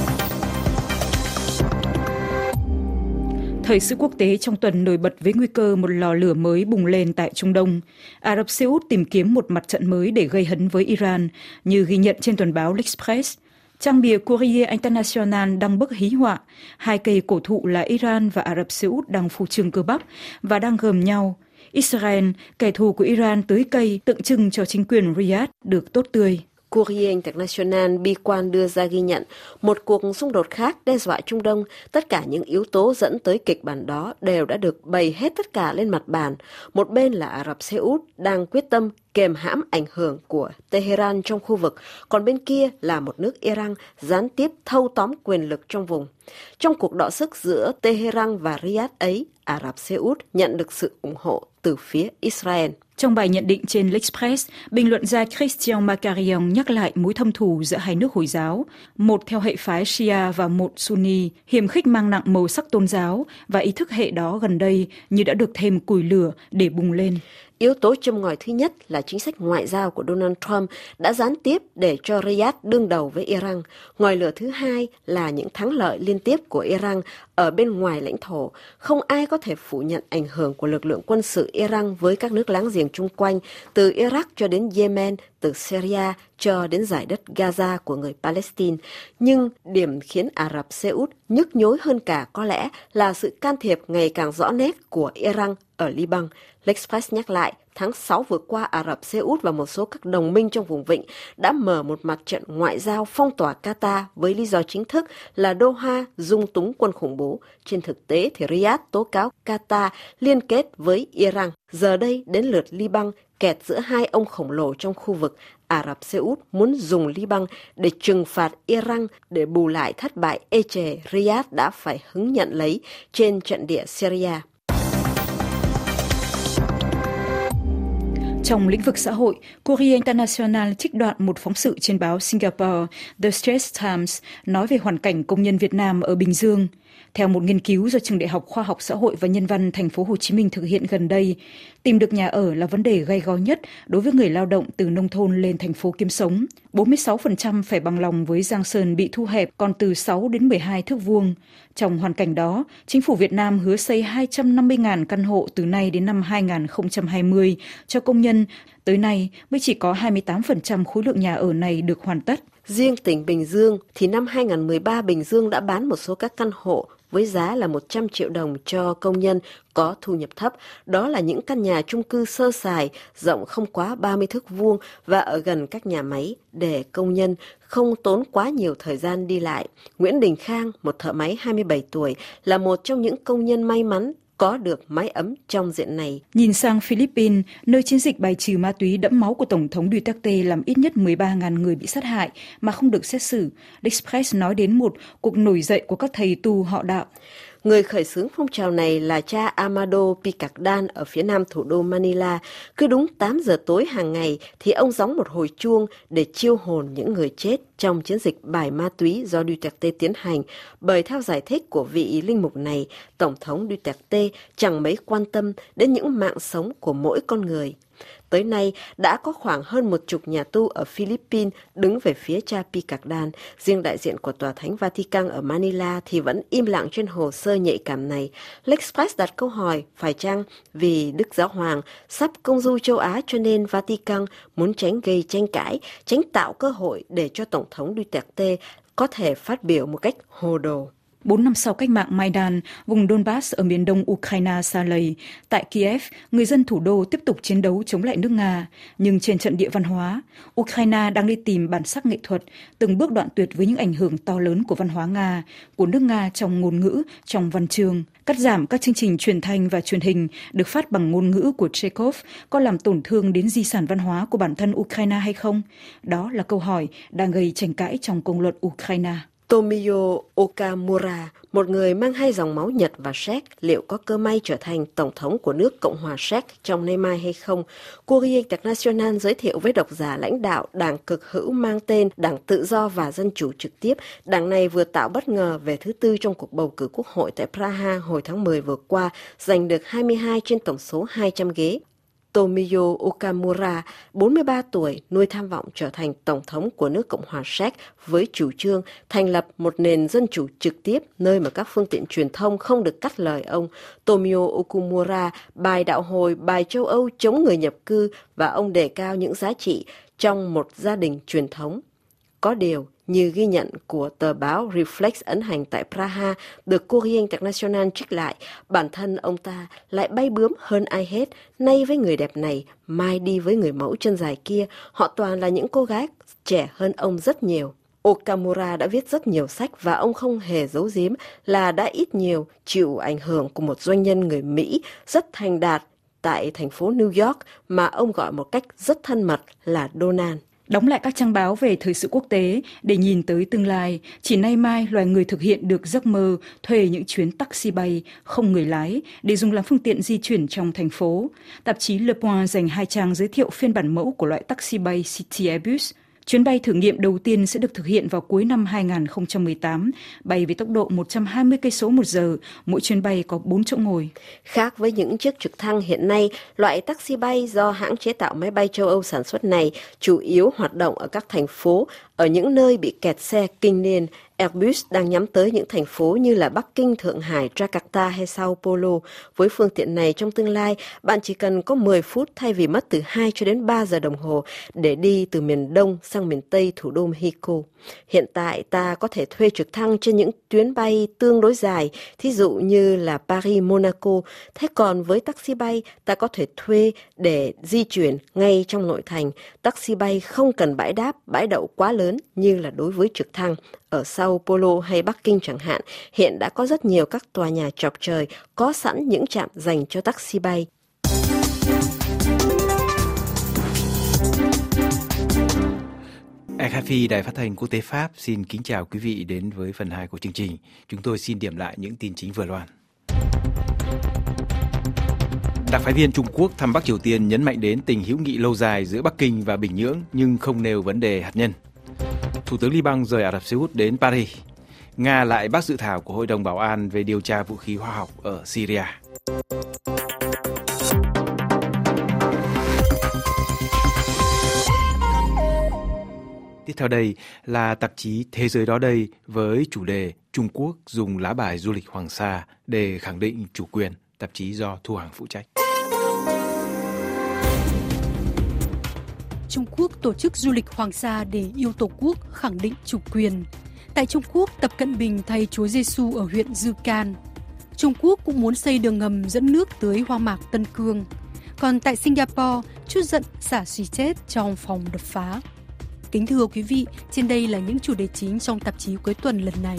Speaker 9: Thời sự quốc tế trong tuần nổi bật với nguy cơ một lò lửa mới bùng lên tại Trung Đông. Ả Rập Xê Út tìm kiếm một mặt trận mới để gây hấn với Iran, như ghi nhận trên tuần báo L'Express. Trang bìa Courrier International đăng bức hí họa, hai cây cổ thụ là Iran và Ả Rập Xê Út đang phô trương cơ bắp và đang gầm nhau. Israel, kẻ thù của Iran, tưới cây tượng trưng cho chính quyền Riyadh được tốt tươi.
Speaker 8: Courrier International bi quan đưa ra ghi nhận một cuộc xung đột khác đe dọa Trung Đông. Tất cả những yếu tố dẫn tới kịch bản đó đều đã được bày hết tất cả lên mặt bàn. Một bên là Ả Rập Xê Út đang quyết tâm kềm hãm ảnh hưởng của Tehran trong khu vực, còn bên kia là một nước Iran gián tiếp thâu tóm quyền lực trong vùng. Trong cuộc đọ sức giữa Tehran và Riyadh ấy, Ả Rập Xê Út nhận được sự ủng hộ từ phía Israel.
Speaker 9: Trong bài nhận định trên L'Express, bình luận gia Christian Macarion nhắc lại mối thâm thù giữa hai nước Hồi giáo, một theo hệ phái Shia và một Sunni, hiềm khích mang nặng màu sắc tôn giáo, và ý thức hệ đó gần đây như đã được thêm củi lửa để bùng lên.
Speaker 8: Yếu tố châm ngòi thứ nhất là chính sách ngoại giao của Donald Trump đã gián tiếp để cho Riyadh đương đầu với Iran. Ngòi lửa thứ hai là những thắng lợi liên tiếp của Iran ở bên ngoài lãnh thổ. Không ai có thể phủ nhận ảnh hưởng của lực lượng quân sự Iran với các nước láng giềng chung quanh, từ Iraq cho đến Yemen, từ Syria cho đến giải đất Gaza của người Palestine. Nhưng điểm khiến Ả Rập Xê Út nhức nhối hơn cả có lẽ là sự can thiệp ngày càng rõ nét của Iran ở Liban. L'Express nhắc lại, tháng sáu vừa qua, Ả Rập Xê Út và một số các đồng minh trong vùng vịnh đã mở một mặt trận ngoại giao phong tỏa Qatar với lý do chính thức là Doha dung túng quân khủng bố. Trên thực tế thì Riyadh tố cáo Qatar liên kết với Iran. Giờ đây đến lượt Liban, kẹt giữa hai ông khổng lồ trong khu vực. Ả Rập Xê Út muốn dùng Liban để trừng phạt Iran để bù lại thất bại ê chề Riyadh đã phải hứng nhận lấy trên trận địa Syria.
Speaker 9: Trong lĩnh vực xã hội, Courrier International trích đoạn một phóng sự trên báo Singapore The Straits Times nói về hoàn cảnh công nhân Việt Nam ở Bình Dương. Theo một nghiên cứu do Trường Đại học Khoa học Xã hội và Nhân văn Thành phố Hồ Chí Minh thực hiện gần đây, tìm được nhà ở là vấn đề gay go nhất đối với người lao động từ nông thôn lên thành phố kiếm sống. bốn mươi sáu phần trăm phải bằng lòng với Giang Sơn bị thu hẹp còn từ sáu đến mười hai thước vuông. Trong hoàn cảnh đó, chính phủ Việt Nam hứa xây hai trăm năm mươi nghìn căn hộ từ nay đến năm hai không hai không cho công nhân. Tới nay mới chỉ có hai mươi tám phần trăm khối lượng nhà ở này được hoàn tất.
Speaker 8: Riêng tỉnh Bình Dương thì năm hai không một ba Bình Dương đã bán một số các căn hộ với giá là một trăm triệu đồng cho công nhân có thu nhập thấp. Đó là những căn nhà chung cư sơ sài, rộng không quá ba mươi thước vuông và ở gần các nhà máy để công nhân không tốn quá nhiều thời gian đi lại. Nguyễn Đình Khang, một thợ máy hai mươi bảy tuổi, là một trong những công nhân may mắn có được mái ấm trong diện này.
Speaker 9: Nhìn sang Philippines, nơi chiến dịch bài trừ ma túy đẫm máu của Tổng thống Duterte làm ít nhất mười ba nghìn người bị sát hại mà không được xét xử, Express nói đến một cuộc nổi dậy của các thầy tu họ đạo.
Speaker 8: Người khởi xướng phong trào này là cha Amado Picardal ở phía nam thủ đô Manila. Cứ đúng tám giờ tối hàng ngày thì ông gióng một hồi chuông để chiêu hồn những người chết trong chiến dịch bài ma túy do Duterte tiến hành. Bởi theo giải thích của vị linh mục này, Tổng thống Duterte chẳng mấy quan tâm đến những mạng sống của mỗi con người. Tới nay, đã có khoảng hơn một chục nhà tu ở Philippines đứng về phía cha Picardal. Riêng đại diện của Tòa Thánh Vatican ở Manila thì vẫn im lặng trên hồ sơ nhạy cảm này. L'Express đặt câu hỏi, phải chăng vì Đức Giáo Hoàng sắp công du châu Á cho nên Vatican muốn tránh gây tranh cãi, tránh tạo cơ hội để cho Tổng thống Duterte có thể phát biểu một cách hồ đồ.
Speaker 9: Bốn năm sau cách mạng Maidan, vùng Donbass ở miền đông Ukraine xa lầy. Tại Kiev, người dân thủ đô tiếp tục chiến đấu chống lại nước Nga. Nhưng trên trận địa văn hóa, Ukraine đang đi tìm bản sắc nghệ thuật, từng bước đoạn tuyệt với những ảnh hưởng to lớn của văn hóa Nga, của nước Nga trong ngôn ngữ, trong văn chương. Cắt giảm các chương trình truyền thanh và truyền hình được phát bằng ngôn ngữ của Chekhov có làm tổn thương đến di sản văn hóa của bản thân Ukraine hay không? Đó là câu hỏi đang gây tranh cãi trong công luận Ukraine.
Speaker 8: Tomio Okamura, một người mang hai dòng máu Nhật và Séc, liệu có cơ may trở thành Tổng thống của nước Cộng hòa Séc trong nay mai hay không? Courrier International giới thiệu với độc giả lãnh đạo đảng cực hữu mang tên Đảng Tự do và Dân chủ trực tiếp. Đảng này vừa tạo bất ngờ về thứ tư trong cuộc bầu cử quốc hội tại Praha hồi tháng mười vừa qua, giành được hai mươi hai trên tổng số hai trăm ghế. Tomio Okamura, bốn mươi ba tuổi, nuôi tham vọng trở thành Tổng thống của nước Cộng hòa Séc với chủ trương thành lập một nền dân chủ trực tiếp nơi mà các phương tiện truyền thông không được cắt lời ông. Tomio Okamura bài đạo hồi bài châu Âu chống người nhập cư và ông đề cao những giá trị trong một gia đình truyền thống. Có điều, như ghi nhận của tờ báo Reflex ấn hành tại Praha, được Courrier International trích lại, bản thân ông ta lại bay bướm hơn ai hết, nay với người đẹp này, mai đi với người mẫu chân dài kia, họ toàn là những cô gái trẻ hơn ông rất nhiều. Okamura đã viết rất nhiều sách và ông không hề giấu giếm là đã ít nhiều chịu ảnh hưởng của một doanh nhân người Mỹ rất thành đạt tại thành phố New York mà ông gọi một cách rất thân mật là Donald.
Speaker 9: Đóng lại các trang báo về thời sự quốc tế để nhìn tới tương lai, chỉ nay mai loài người thực hiện được giấc mơ thuê những chuyến taxi bay không người lái để dùng làm phương tiện di chuyển trong thành phố. Tạp chí Le Point dành hai trang giới thiệu phiên bản mẫu của loại taxi bay City Airbus. Chuyến bay thử nghiệm đầu tiên sẽ được thực hiện vào cuối năm hai không một tám, bay với tốc độ một trăm hai mươi cây số một giờ, mỗi chuyến bay có bốn chỗ ngồi.
Speaker 8: Khác với những chiếc trực thăng hiện nay, loại taxi bay do hãng chế tạo máy bay châu Âu sản xuất này chủ yếu hoạt động ở các thành phố, ở những nơi bị kẹt xe kinh niên. Airbus đang nhắm tới những thành phố như là Bắc Kinh, Thượng Hải, Jakarta hay Sao Paulo. Với phương tiện này trong tương lai, bạn chỉ cần có mười phút thay vì mất từ hai cho đến ba giờ đồng hồ để đi từ miền Đông sang miền Tây thủ đô Mexico. Hiện tại ta có thể thuê trực thăng trên những tuyến bay tương đối dài, thí dụ như là Paris-Monaco. Thế còn với taxi bay, ta có thể thuê để di chuyển ngay trong nội thành. Taxi bay không cần bãi đáp, bãi đậu quá lớn như là đối với trực thăng. Ở Sao Paulo hay Bắc Kinh chẳng hạn, hiện đã có rất nhiều các tòa nhà chọc trời có sẵn những trạm dành cho taxi bay.
Speaker 1: rờ ép i, Đài Phát thanh Quốc tế Pháp xin kính chào quý vị đến với phần hai của chương trình. Chúng tôi xin điểm lại những tin chính vừa loan. Đặc phái viên Trung Quốc thăm Bắc Triều Tiên nhấn mạnh đến tình hữu nghị lâu dài giữa Bắc Kinh và Bình Nhưỡng nhưng không nêu vấn đề hạt nhân. Thủ tướng Liban rời Ả Rập Xê Út đến Paris. Nga lại bác dự thảo của Hội đồng Bảo an về điều tra vũ khí hóa học ở Syria. Tiếp theo đây là tạp chí Thế giới đó đây với chủ đề Trung Quốc dùng lá bài du lịch Hoàng Sa để khẳng định chủ quyền, tạp chí do Thu Hằng phụ trách.
Speaker 10: Trung Quốc tổ chức du lịch Hoàng Sa để yêu Tổ quốc, khẳng định chủ quyền. Tại Trung Quốc, Tập Cận Bình thay Chúa Giêsu ở huyện Dư Can. Trung Quốc cũng muốn xây đường ngầm dẫn nước tới hoang mạc Tân Cương. Còn tại Singapore, chút giận xả xì chết trong phòng đập phá. Kính thưa quý vị, trên đây là những chủ đề chính trong tạp chí cuối tuần lần này.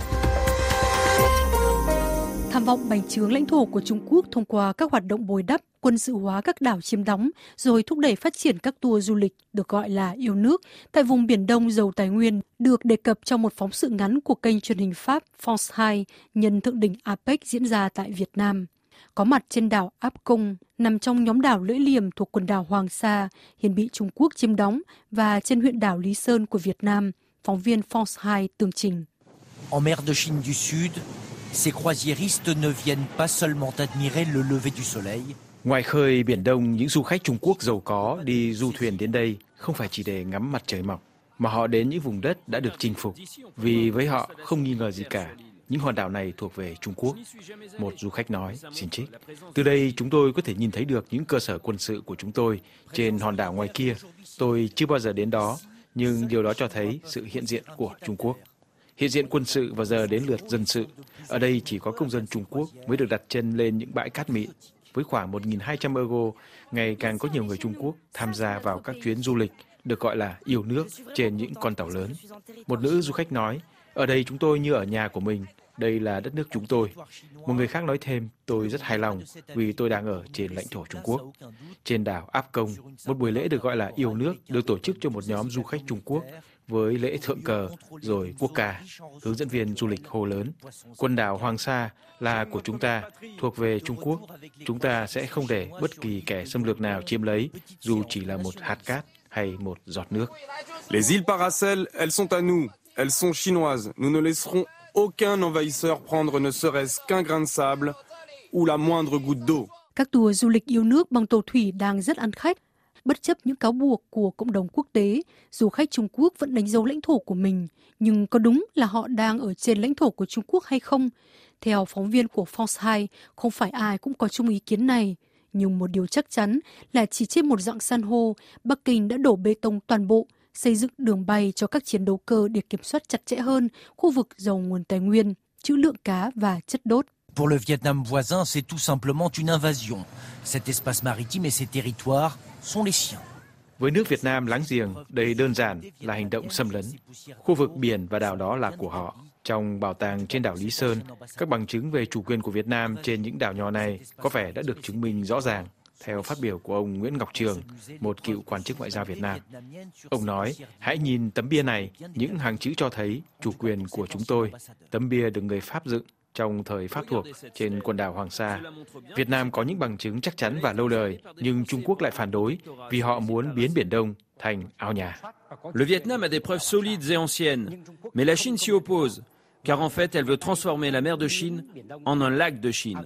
Speaker 10: Tham vọng bành trướng lãnh thổ của Trung Quốc thông qua các hoạt động bồi đắp, quân sự hóa các đảo chiếm đóng, rồi thúc đẩy phát triển các tour du lịch được gọi là yêu nước tại vùng Biển Đông giàu tài nguyên, được đề cập trong một phóng sự ngắn của kênh truyền hình Pháp France hai nhân thượng đỉnh a pếch diễn ra tại Việt Nam. Có mặt trên đảo Áp Công, nằm trong nhóm đảo lưỡi liềm thuộc quần đảo Hoàng Sa, hiện bị Trung Quốc chiếm đóng, và trên huyện đảo Lý Sơn của Việt Nam, phóng viên France hai tường trình.
Speaker 11: En mer de Chine du Sud, ces croisiéristes ne viennent pas seulement admirer le lever du soleil.
Speaker 1: Ngoài khơi Biển Đông, những du khách Trung Quốc giàu có đi du thuyền đến đây không phải chỉ để ngắm mặt trời mọc, mà họ đến những vùng đất đã được chinh phục. Vì với họ không nghi ngờ gì cả, những hòn đảo này thuộc về Trung Quốc. Một du khách nói, xin trích. Từ đây chúng tôi có thể nhìn thấy được những cơ sở quân sự của chúng tôi trên hòn đảo ngoài kia. Tôi chưa bao giờ đến đó, nhưng điều đó cho thấy sự hiện diện của Trung Quốc. Hiện diện quân sự và giờ đến lượt dân sự. Ở đây chỉ có công dân Trung Quốc mới được đặt chân lên những bãi cát mịn. Với khoảng một nghìn hai trăm euro, ngày càng có nhiều người Trung Quốc tham gia vào các chuyến du lịch, được gọi là yêu nước, trên những con tàu lớn. Một nữ du khách nói, ở đây chúng tôi như ở nhà của mình, đây là đất nước chúng tôi. Một người khác nói thêm, tôi rất hài lòng vì tôi đang ở trên lãnh thổ Trung Quốc. Trên đảo Áp Công, một buổi lễ được gọi là yêu nước được tổ chức cho một nhóm du khách Trung Quốc với lễ thượng cờ, rồi quốc ca. Hướng dẫn viên du lịch hô lớn, quần đảo Hoàng Sa là của chúng ta, thuộc về Trung Quốc. Chúng ta sẽ không để bất kỳ kẻ xâm lược nào chiếm lấy, dù chỉ là một hạt cát hay một giọt nước.
Speaker 12: Les îles Paracel, elles sont à nous, elles sont chinoises. Nous ne laisserons aucun envahisseur prendre ne serait-ce qu'un grain de sable ou la moindre goutte d'eau.
Speaker 10: Các tour du lịch yêu nước bằng tàu thủy đang rất ăn khách. Bất chấp những cáo buộc của cộng đồng quốc tế, du khách Trung Quốc vẫn đánh dấu lãnh thổ của mình. Nhưng có đúng là họ đang ở trên lãnh thổ của Trung Quốc hay không? Theo phóng viên của France hai, không phải ai cũng có chung ý kiến này. Nhưng một điều chắc chắn là chỉ trên một dặng san hô, Bắc Kinh đã đổ bê tông toàn bộ, xây dựng đường bay cho các chiến đấu cơ để kiểm soát chặt chẽ hơn khu vực giàu nguồn tài nguyên, trữ lượng cá và chất đốt.
Speaker 11: Pour le Vietnam voisin, c'est tout simplement une invasion. Cet espace maritime et ces territoires sont les siens.
Speaker 1: Với nước Việt Nam láng giềng, đây đơn giản là hành động xâm lấn. Khu vực biển và đảo đó là của họ. Trong bảo tàng trên đảo Lý Sơn, các bằng chứng về chủ quyền của Việt Nam trên những đảo nhỏ này có vẻ đã được chứng minh rõ ràng. Theo phát biểu của ông Nguyễn Ngọc Trường, một cựu quan chức ngoại giao Việt Nam. Ông nói, hãy nhìn tấm bia này, những hàng chữ cho thấy chủ quyền của chúng tôi. Tấm bia được người Pháp dựng trong thời Pháp thuộc trên quần đảo Hoàng Sa. Việt Nam có những bằng chứng chắc chắn và lâu đời, nhưng Trung Quốc lại phản đối vì họ muốn biến Biển Đông thành ao nhà.
Speaker 13: Le Vietnam a des preuves solides et anciennes, mais la Chine s'y oppose, car en fait elle veut transformer la mer de Chine en un lac de Chine.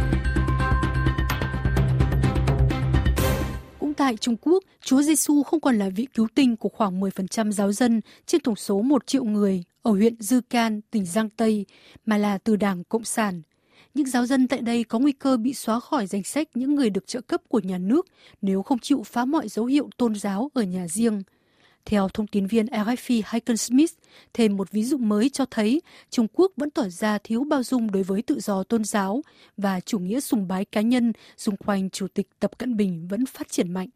Speaker 10: Tại Trung Quốc, Chúa Giêsu không còn là vị cứu tinh của khoảng mười phần trăm giáo dân trên tổng số một triệu người ở huyện Dư Can, tỉnh Giang Tây, mà là từ Đảng Cộng sản. Những giáo dân tại đây có nguy cơ bị xóa khỏi danh sách những người được trợ cấp của nhà nước nếu không chịu phá mọi dấu hiệu tôn giáo ở nhà riêng. Theo thông tin viên R F I Heike Smith, thêm một ví dụ mới cho thấy Trung Quốc vẫn tỏ ra thiếu bao dung đối với tự do tôn giáo và chủ nghĩa sùng bái cá nhân xung quanh Chủ tịch Tập Cận Bình vẫn phát triển mạnh.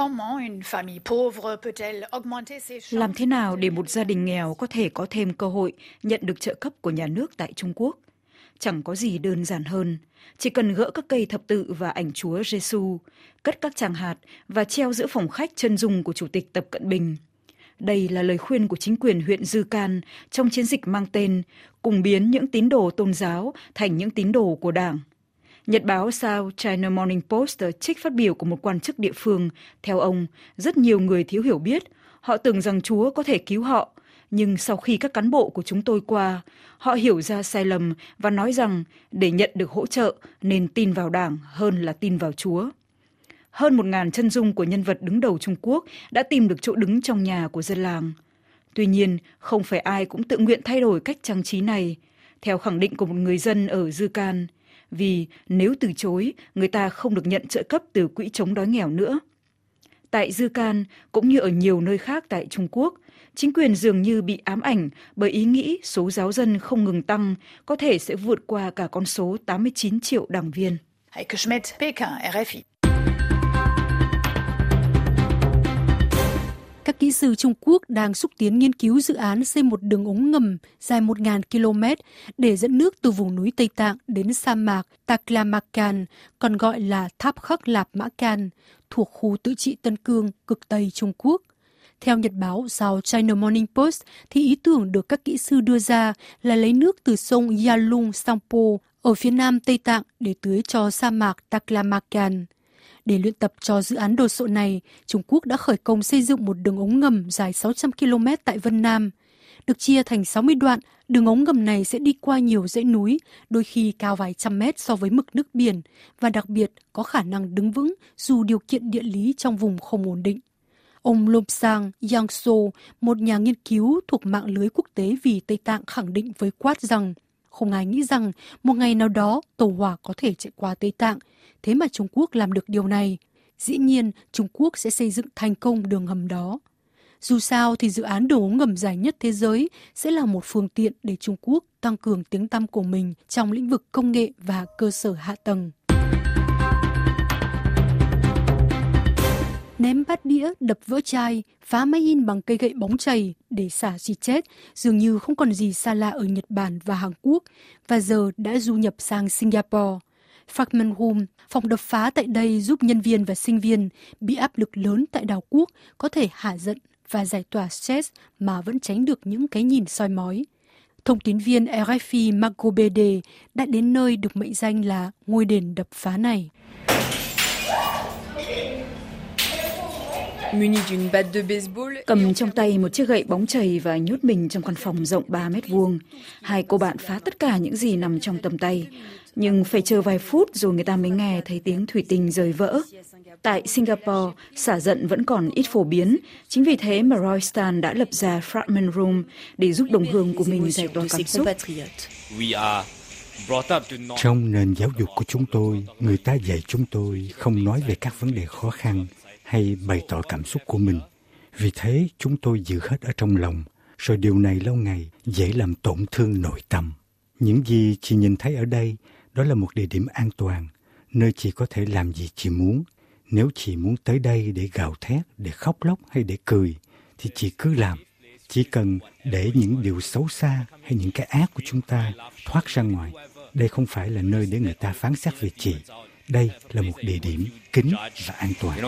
Speaker 9: Làm thế nào để một gia đình nghèo có thể có thêm cơ hội nhận được trợ cấp của nhà nước tại Trung Quốc? Chẳng có gì đơn giản hơn. Chỉ cần gỡ các cây thập tự và ảnh Chúa Giêsu, cất các tràng hạt và treo giữa phòng khách chân dung của Chủ tịch Tập Cận Bình. Đây là lời khuyên của chính quyền huyện Dư Can trong chiến dịch mang tên cùng biến những tín đồ tôn giáo thành những tín đồ của Đảng. Nhật báo South China Morning Post trích phát biểu của một quan chức địa phương. Theo ông, rất nhiều người thiếu hiểu biết. Họ tưởng rằng Chúa có thể cứu họ. Nhưng sau khi các cán bộ của chúng tôi qua, họ hiểu ra sai lầm và nói rằng để nhận được hỗ trợ nên tin vào Đảng hơn là tin vào Chúa. Hơn một ngàn chân dung của nhân vật đứng đầu Trung Quốc đã tìm được chỗ đứng trong nhà của dân làng. Tuy nhiên, không phải ai cũng tự nguyện thay đổi cách trang trí này, theo khẳng định của một người dân ở Dư Can, vì nếu từ chối, người ta không được nhận trợ cấp từ quỹ chống đói nghèo nữa. Tại Dư Can, cũng như ở nhiều nơi khác tại Trung Quốc, chính quyền dường như bị ám ảnh bởi ý nghĩ số giáo dân không ngừng tăng, có thể sẽ vượt qua cả con số tám mươi chín triệu đảng viên.
Speaker 14: Heike Schmidt, Pékin, R F I.
Speaker 10: Các kỹ sư Trung Quốc đang xúc tiến nghiên cứu dự án xây một đường ống ngầm dài một nghìn ki lô mét để dẫn nước từ vùng núi Tây Tạng đến sa mạc Taklamakan, còn gọi là Tháp Khắc Lạp Mã Can, thuộc khu tự trị Tân Cương, cực Tây Trung Quốc. Theo nhật báo South China Morning Post, thì ý tưởng được các kỹ sư đưa ra là lấy nước từ sông Yalung Sangpo ở phía nam Tây Tạng để tưới cho sa mạc Taklamakan. Để luyện tập cho dự án đồ sộ này, Trung Quốc đã khởi công xây dựng một đường ống ngầm dài sáu trăm ki lô mét tại Vân Nam. Được chia thành sáu mươi đoạn, đường ống ngầm này sẽ đi qua nhiều dãy núi, đôi khi cao vài trăm mét so với mực nước biển, và đặc biệt có khả năng đứng vững dù điều kiện địa lý trong vùng không ổn định. Ông Lobsang Yangso, một nhà nghiên cứu thuộc mạng lưới quốc tế vì Tây Tạng khẳng định với Quát rằng không ai nghĩ rằng một ngày nào đó tàu hỏa có thể chạy qua Tây Tạng, thế mà Trung Quốc làm được điều này. Dĩ nhiên, Trung Quốc sẽ xây dựng thành công đường hầm đó. Dù sao thì dự án đường ống ngầm dài nhất thế giới sẽ là một phương tiện để Trung Quốc tăng cường tiếng tăm của mình trong lĩnh vực công nghệ và cơ sở hạ tầng. Ném bát đĩa, đập vỡ chai, phá máy in bằng cây gậy bóng chày để xả xì chết dường như không còn gì xa lạ ở Nhật Bản và Hàn Quốc, và giờ đã du nhập sang Singapore. Fragment Room, phòng đập phá tại đây giúp nhân viên và sinh viên bị áp lực lớn tại đảo quốc có thể hạ giận và giải tỏa stress mà vẫn tránh được những cái nhìn soi mói. Thông tín viên R F I Marco Bede đã đến nơi được mệnh danh là ngôi đền đập phá này.
Speaker 9: Cầm trong tay một chiếc gậy bóng chày và nhốt mình trong căn phòng rộng ba mét vuông. Hai cô bạn phá tất cả những gì nằm trong tầm tay. Nhưng phải chờ vài phút rồi người ta mới nghe thấy tiếng thủy tinh rơi vỡ. Tại Singapore, xả giận vẫn còn ít phổ biến. Chính vì thế mà Royston đã lập ra Fragment Room để giúp đồng hương của mình giải tỏa cảm xúc.
Speaker 7: Trong nền giáo dục của chúng tôi, người ta dạy chúng tôi không nói về các vấn đề khó khăn hay bày tỏ cảm xúc của mình. Vì thế, chúng tôi giữ hết ở trong lòng, rồi điều này lâu ngày dễ làm tổn thương nội tâm. Những gì chị nhìn thấy ở đây, đó là một địa điểm an toàn, nơi chị có thể làm gì chị muốn. Nếu chị muốn tới đây để gào thét, để khóc lóc hay để cười, thì chị cứ làm. Chỉ cần để những điều xấu xa hay những cái ác của chúng ta thoát ra ngoài. Đây không phải là nơi để người ta phán xét về chị. Đây là một địa điểm kín và an toàn.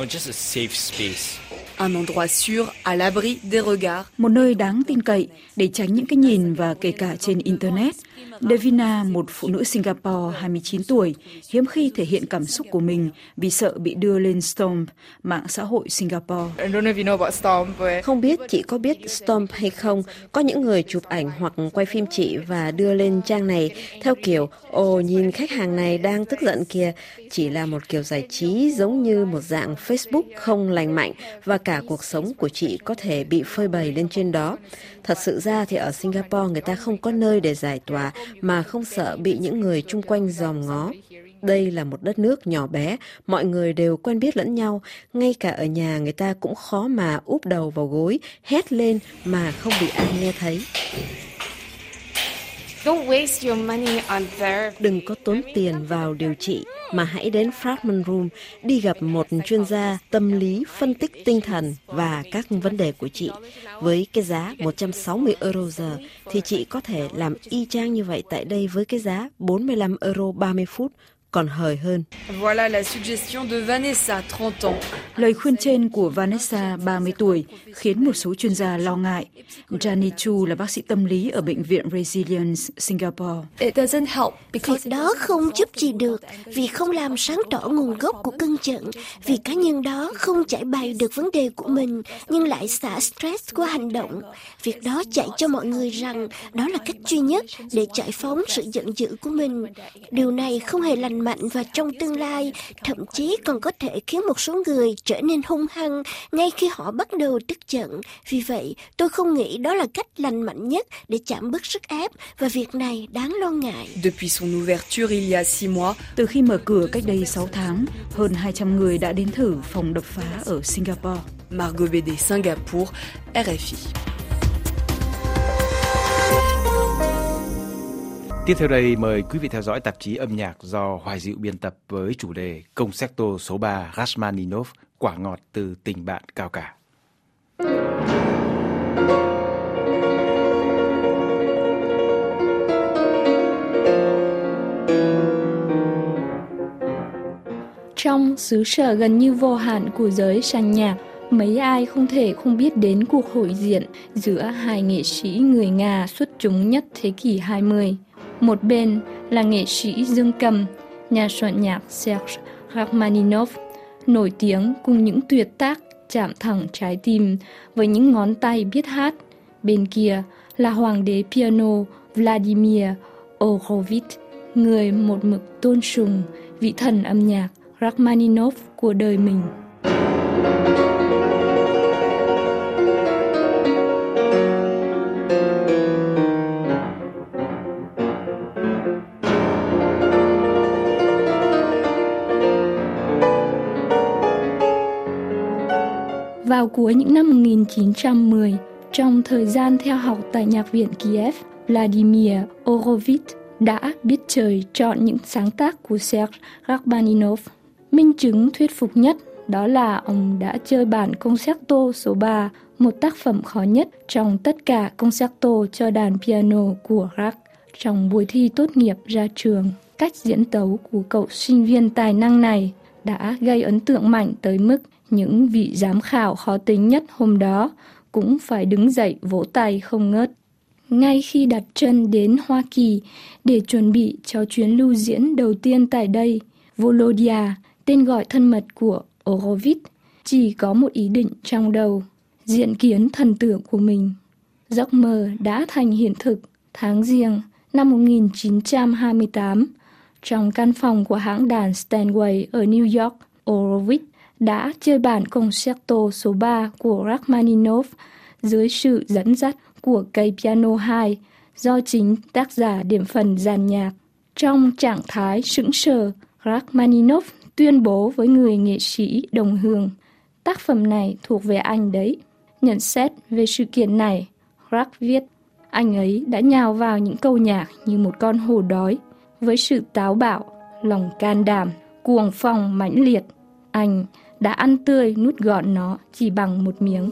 Speaker 9: Một nơi đáng tin cậy để tránh những cái nhìn và kể cả trên Internet. Devina, một phụ nữ Singapore hai mươi chín tuổi, hiếm khi thể hiện cảm xúc của mình vì sợ bị đưa lên Stomp, mạng xã hội Singapore.
Speaker 8: Không biết chị có biết Stomp hay không? Có những người chụp ảnh hoặc quay phim chị và đưa lên trang này theo kiểu ồ nhìn khách hàng này đang tức giận kìa. Chỉ là một kiểu giải trí giống như một dạng Facebook không lành mạnh và cả cuộc sống của chị có thể bị phơi bày lên trên đó. Thật sự ra thì ở Singapore người ta không có nơi để giải tỏa mà không sợ bị những người chung quanh dòm ngó. Đây là một đất nước nhỏ bé, mọi người đều quen biết lẫn nhau, ngay cả ở nhà người ta cũng khó mà úp đầu vào gối, hét lên mà không bị ai nghe thấy. Đừng có tốn tiền vào điều trị, mà hãy đến Fragment Room, đi gặp một chuyên gia tâm lý phân tích tinh thần và các vấn đề của chị. Với cái giá một trăm sáu mươi euro giờ, thì chị có thể làm y chang như vậy tại đây với cái giá bốn mươi lăm euro ba mươi phút, còn hời hơn.
Speaker 9: Lời khuyên trên của Vanessa, ba mươi tuổi, khiến một số chuyên gia lo ngại. Jani Chu là bác sĩ tâm lý ở Bệnh viện Resilience, Singapore.
Speaker 2: Việc đó không giúp gì được, vì không làm sáng tỏ nguồn gốc của cơn giận, vì cá nhân đó không giải bày được vấn đề của mình, nhưng lại xả stress qua hành động. Việc đó dạy cho mọi người rằng đó là cách duy nhất để giải phóng sự giận dữ của mình. Điều này không hề lành lành mạnh và trong tương lai, thậm chí còn có thể khiến một số người trở nên hung hăng ngay khi họ bắt đầu tức giận. Vì vậy, tôi không nghĩ đó là cách lành mạnh nhất để giảm bớt sức ép, và việc này đáng lo ngại.
Speaker 15: Depuis son ouverture il y a six mois,
Speaker 9: từ khi mở cửa cách đây sáu tháng, hơn hai trăm người đã đến thử phòng đập phá ở Singapore.
Speaker 15: Margot Bédé, Singapour, R F I.
Speaker 1: Tiếp theo đây, mời quý vị theo dõi tạp chí âm nhạc do Hoài Diệu biên tập với chủ đề Concerto số ba Rachmaninov, quả ngọt từ tình bạn cao cả.
Speaker 16: Trong xứ sở gần như vô hạn của giới sàn nhạc, mấy ai không thể không biết đến cuộc hội diện giữa hai nghệ sĩ người Nga xuất chúng nhất thế kỷ hai mươi. Một bên là nghệ sĩ dương cầm, nhà soạn nhạc Serge Rachmaninov, nổi tiếng cùng những tuyệt tác chạm thẳng trái tim với những ngón tay biết hát. Bên kia là hoàng đế piano Vladimir Horowitz, người một mực tôn sùng vị thần âm nhạc Rachmaninov của đời mình. Vào cuối những năm một nghìn chín trăm mười, trong thời gian theo học tại Nhạc viện Kiev, Vladimir Horowitz đã biết trời chọn những sáng tác của Serge Rachmaninov. Minh chứng thuyết phục nhất đó là ông đã chơi bản Concerto số ba, một tác phẩm khó nhất trong tất cả concerto cho đàn piano của Rach. Trong buổi thi tốt nghiệp ra trường, cách diễn tấu của cậu sinh viên tài năng này đã gây ấn tượng mạnh tới mức những vị giám khảo khó tính nhất hôm đó cũng phải đứng dậy vỗ tay không ngớt. Ngay khi đặt chân đến Hoa Kỳ để chuẩn bị cho chuyến lưu diễn đầu tiên tại đây, Volodya, tên gọi thân mật của Horowitz, chỉ có một ý định trong đầu, diện kiến thần tượng của mình. Giấc mơ đã thành hiện thực tháng Giêng năm một nghìn chín trăm hai mươi tám. Trong căn phòng của hãng đàn Steinway ở New York, Horowitz đã chơi bản Concerto số ba của Rachmaninov dưới sự dẫn dắt của cây piano hai do chính tác giả điểm phần dàn nhạc. Trong trạng thái sững sờ, Rachmaninov tuyên bố với người nghệ sĩ đồng hương: tác phẩm này thuộc về anh đấy. Nhận xét về sự kiện này, Rach viết: anh ấy đã nhào vào những câu nhạc như một con hổ đói, với sự táo bạo, lòng can đảm, cuồng phong mãnh liệt. Anh đã ăn tươi nuốt gọn nó chỉ bằng một miếng.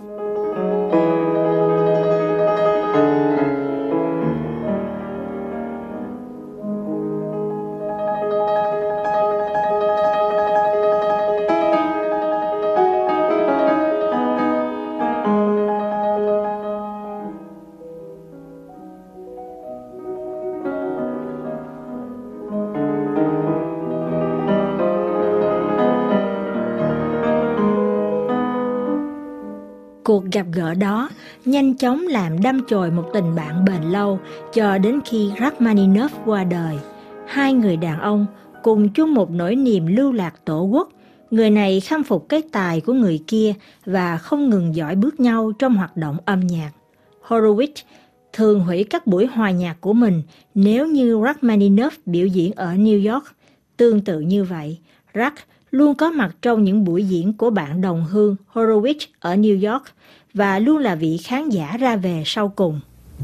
Speaker 17: Cuộc gặp gỡ đó nhanh chóng làm đâm chồi một tình bạn bền lâu cho đến khi Rachmaninov qua đời. Hai người đàn ông cùng chung một nỗi niềm lưu lạc tổ quốc. Người này khâm phục cái tài của người kia và không ngừng dõi bước nhau trong hoạt động âm nhạc. Horowitz thường hủy các buổi hòa nhạc của mình nếu như Rachmaninov biểu diễn ở New York. Tương tự như vậy, Rach luôn có mặt trong những buổi diễn của bạn đồng hương Horowitz ở New York và luôn là vị khán giả ra về sau cùng.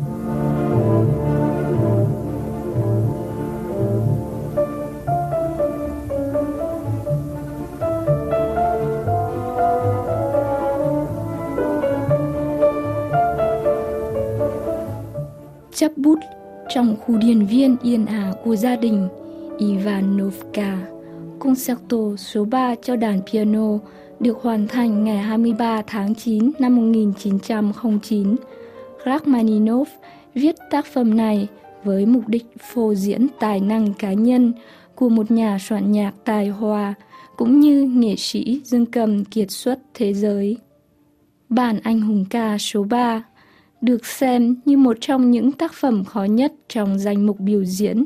Speaker 16: Chấp bút trong khu điền viên yên ả của gia đình Ivanovka, Concerto số ba cho đàn piano được hoàn thành ngày hai mươi ba tháng chín năm một nghìn chín trăm lẻ chín. Rachmaninov viết tác phẩm này với mục đích phô diễn tài năng cá nhân của một nhà soạn nhạc tài hoa cũng như nghệ sĩ dương cầm kiệt xuất thế giới. Bản Anh hùng ca số ba được xem như một trong những tác phẩm khó nhất trong danh mục biểu diễn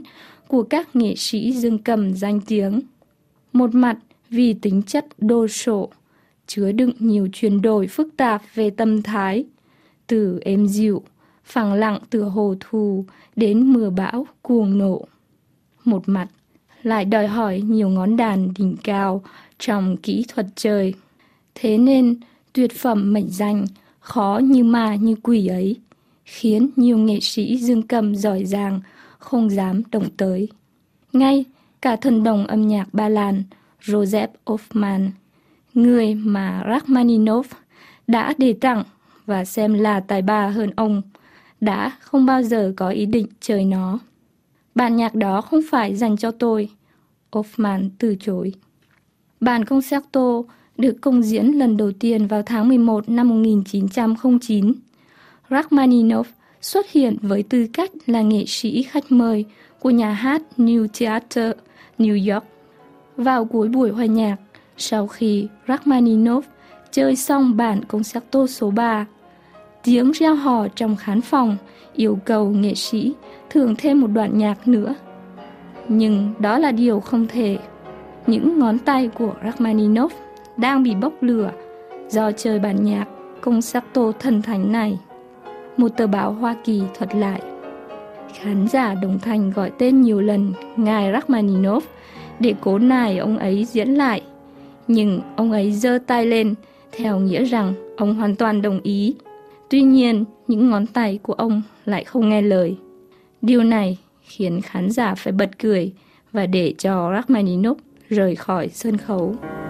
Speaker 16: của các nghệ sĩ dương cầm danh tiếng. Một mặt vì tính chất đồ sộ, chứa đựng nhiều chuyển đổi phức tạp về tâm thái, từ êm dịu, phẳng lặng tựa hồ thù đến mưa bão cuồng nộ. Một mặt lại đòi hỏi nhiều ngón đàn đỉnh cao trong kỹ thuật chơi. Thế nên tuyệt phẩm mệnh danh khó như ma như quỷ ấy khiến nhiều nghệ sĩ dương cầm giỏi giang không dám động tới. Ngay cả thần đồng âm nhạc Ba Lan Joseph Hoffman, người mà Rachmaninov đã đề tặng và xem là tài ba hơn ông, đã không bao giờ có ý định chơi nó. Bản nhạc đó không phải dành cho tôi, Hoffman từ chối. Bản concerto được công diễn lần đầu tiên vào tháng mười một năm một nghìn chín trăm lẻ chín. Rachmaninov xuất hiện với tư cách là nghệ sĩ khách mời của nhà hát New Theatre, New York. Vào cuối buổi hòa nhạc, sau khi Rachmaninov chơi xong bản concerto số ba, tiếng reo hò trong khán phòng yêu cầu nghệ sĩ thưởng thêm một đoạn nhạc nữa. Nhưng đó là điều không thể. Những ngón tay của Rachmaninov đang bị bốc lửa do chơi bản nhạc concerto thần thánh này. Một tờ báo Hoa Kỳ thuật lại. Khán giả đồng thanh gọi tên nhiều lần ngài Rachmaninov để cố nài ông ấy diễn lại. Nhưng ông ấy giơ tay lên theo nghĩa rằng ông hoàn toàn đồng ý. Tuy nhiên, những ngón tay của ông lại không nghe lời. Điều này khiến khán giả phải bật cười và để cho Rachmaninov rời khỏi sân khấu.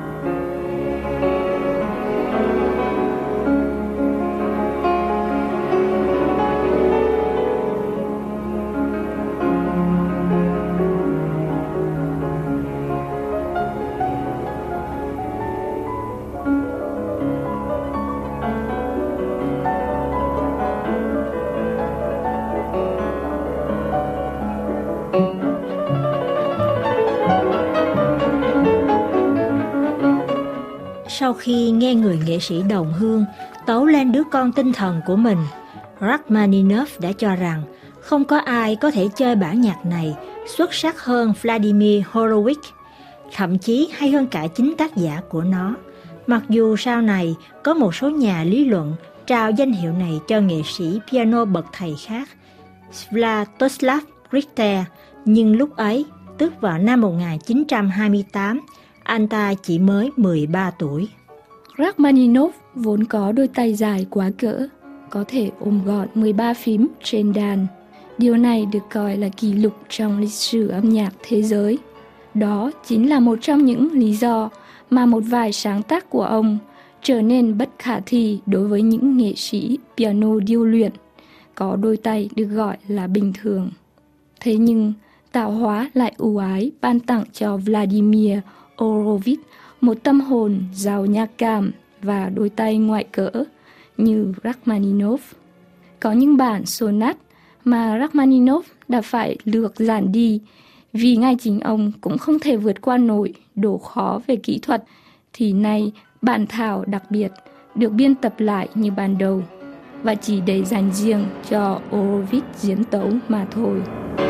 Speaker 17: Sau khi nghe người nghệ sĩ đồng hương tấu lên đứa con tinh thần của mình, Rachmaninov đã cho rằng không có ai có thể chơi bản nhạc này xuất sắc hơn Vladimir Horowitz, thậm chí hay hơn cả chính tác giả của nó. Mặc dù sau này có một số nhà lý luận trao danh hiệu này cho nghệ sĩ piano bậc thầy khác, Sviatoslav Richter, nhưng lúc ấy, tức vào năm một nghìn chín trăm hai mươi tám, anh ta chỉ mới mười ba tuổi.
Speaker 16: Rachmaninov vốn có đôi tay dài quá cỡ, có thể ôm gọn mười ba phím trên đàn. Điều này được coi là kỷ lục trong lịch sử âm nhạc thế giới. Đó chính là một trong những lý do mà một vài sáng tác của ông trở nên bất khả thi đối với những nghệ sĩ piano điêu luyện, có đôi tay được gọi là bình thường. Thế nhưng, tạo hóa lại ưu ái ban tặng cho Vladimir Horowitz một tâm hồn giàu nhạc cảm và đôi tay ngoại cỡ như Rachmaninov. Có những bản sonat mà Rachmaninov đã phải lược giản đi vì ngay chính ông cũng không thể vượt qua nổi độ khó về kỹ thuật, thì nay bản thảo đặc biệt được biên tập lại như ban đầu và chỉ để dành riêng cho Horowitz diễn tấu mà thôi.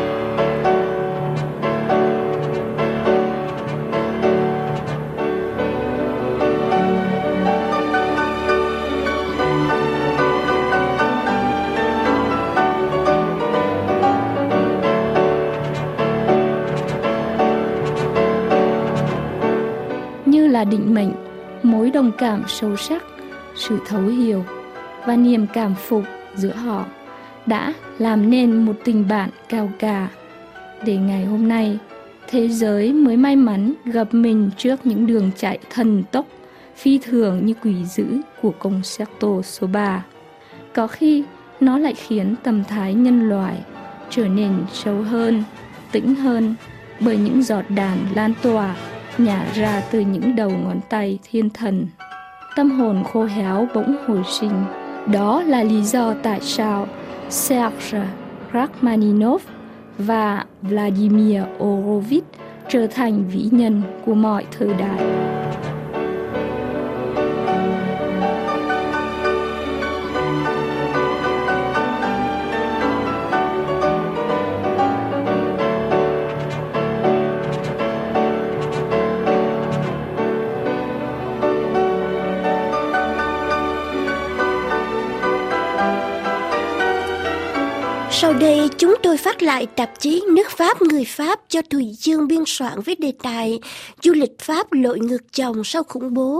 Speaker 16: Là định mệnh, mối đồng cảm sâu sắc, sự thấu hiểu và niềm cảm phục giữa họ đã làm nên một tình bạn cao cả. Để ngày hôm nay, thế giới mới may mắn gặp mình trước những đường chạy thần tốc, phi thường như quỷ dữ của concerto số ba. Có khi nó lại khiến tâm thái nhân loại trở nên sâu hơn, tĩnh hơn bởi những giọt đàn lan tỏa nhả ra từ những đầu ngón tay thiên thần. Tâm hồn khô héo bỗng hồi sinh. Đó là lý do tại sao Serge Rachmaninov và Vladimir Horowitz trở thành vĩ nhân của mọi thời đại.
Speaker 2: Sau đây chúng tôi phát lại tạp chí Nước Pháp người Pháp do Thùy Dương biên soạn với đề tài Du lịch Pháp lội ngược dòng sau khủng bố.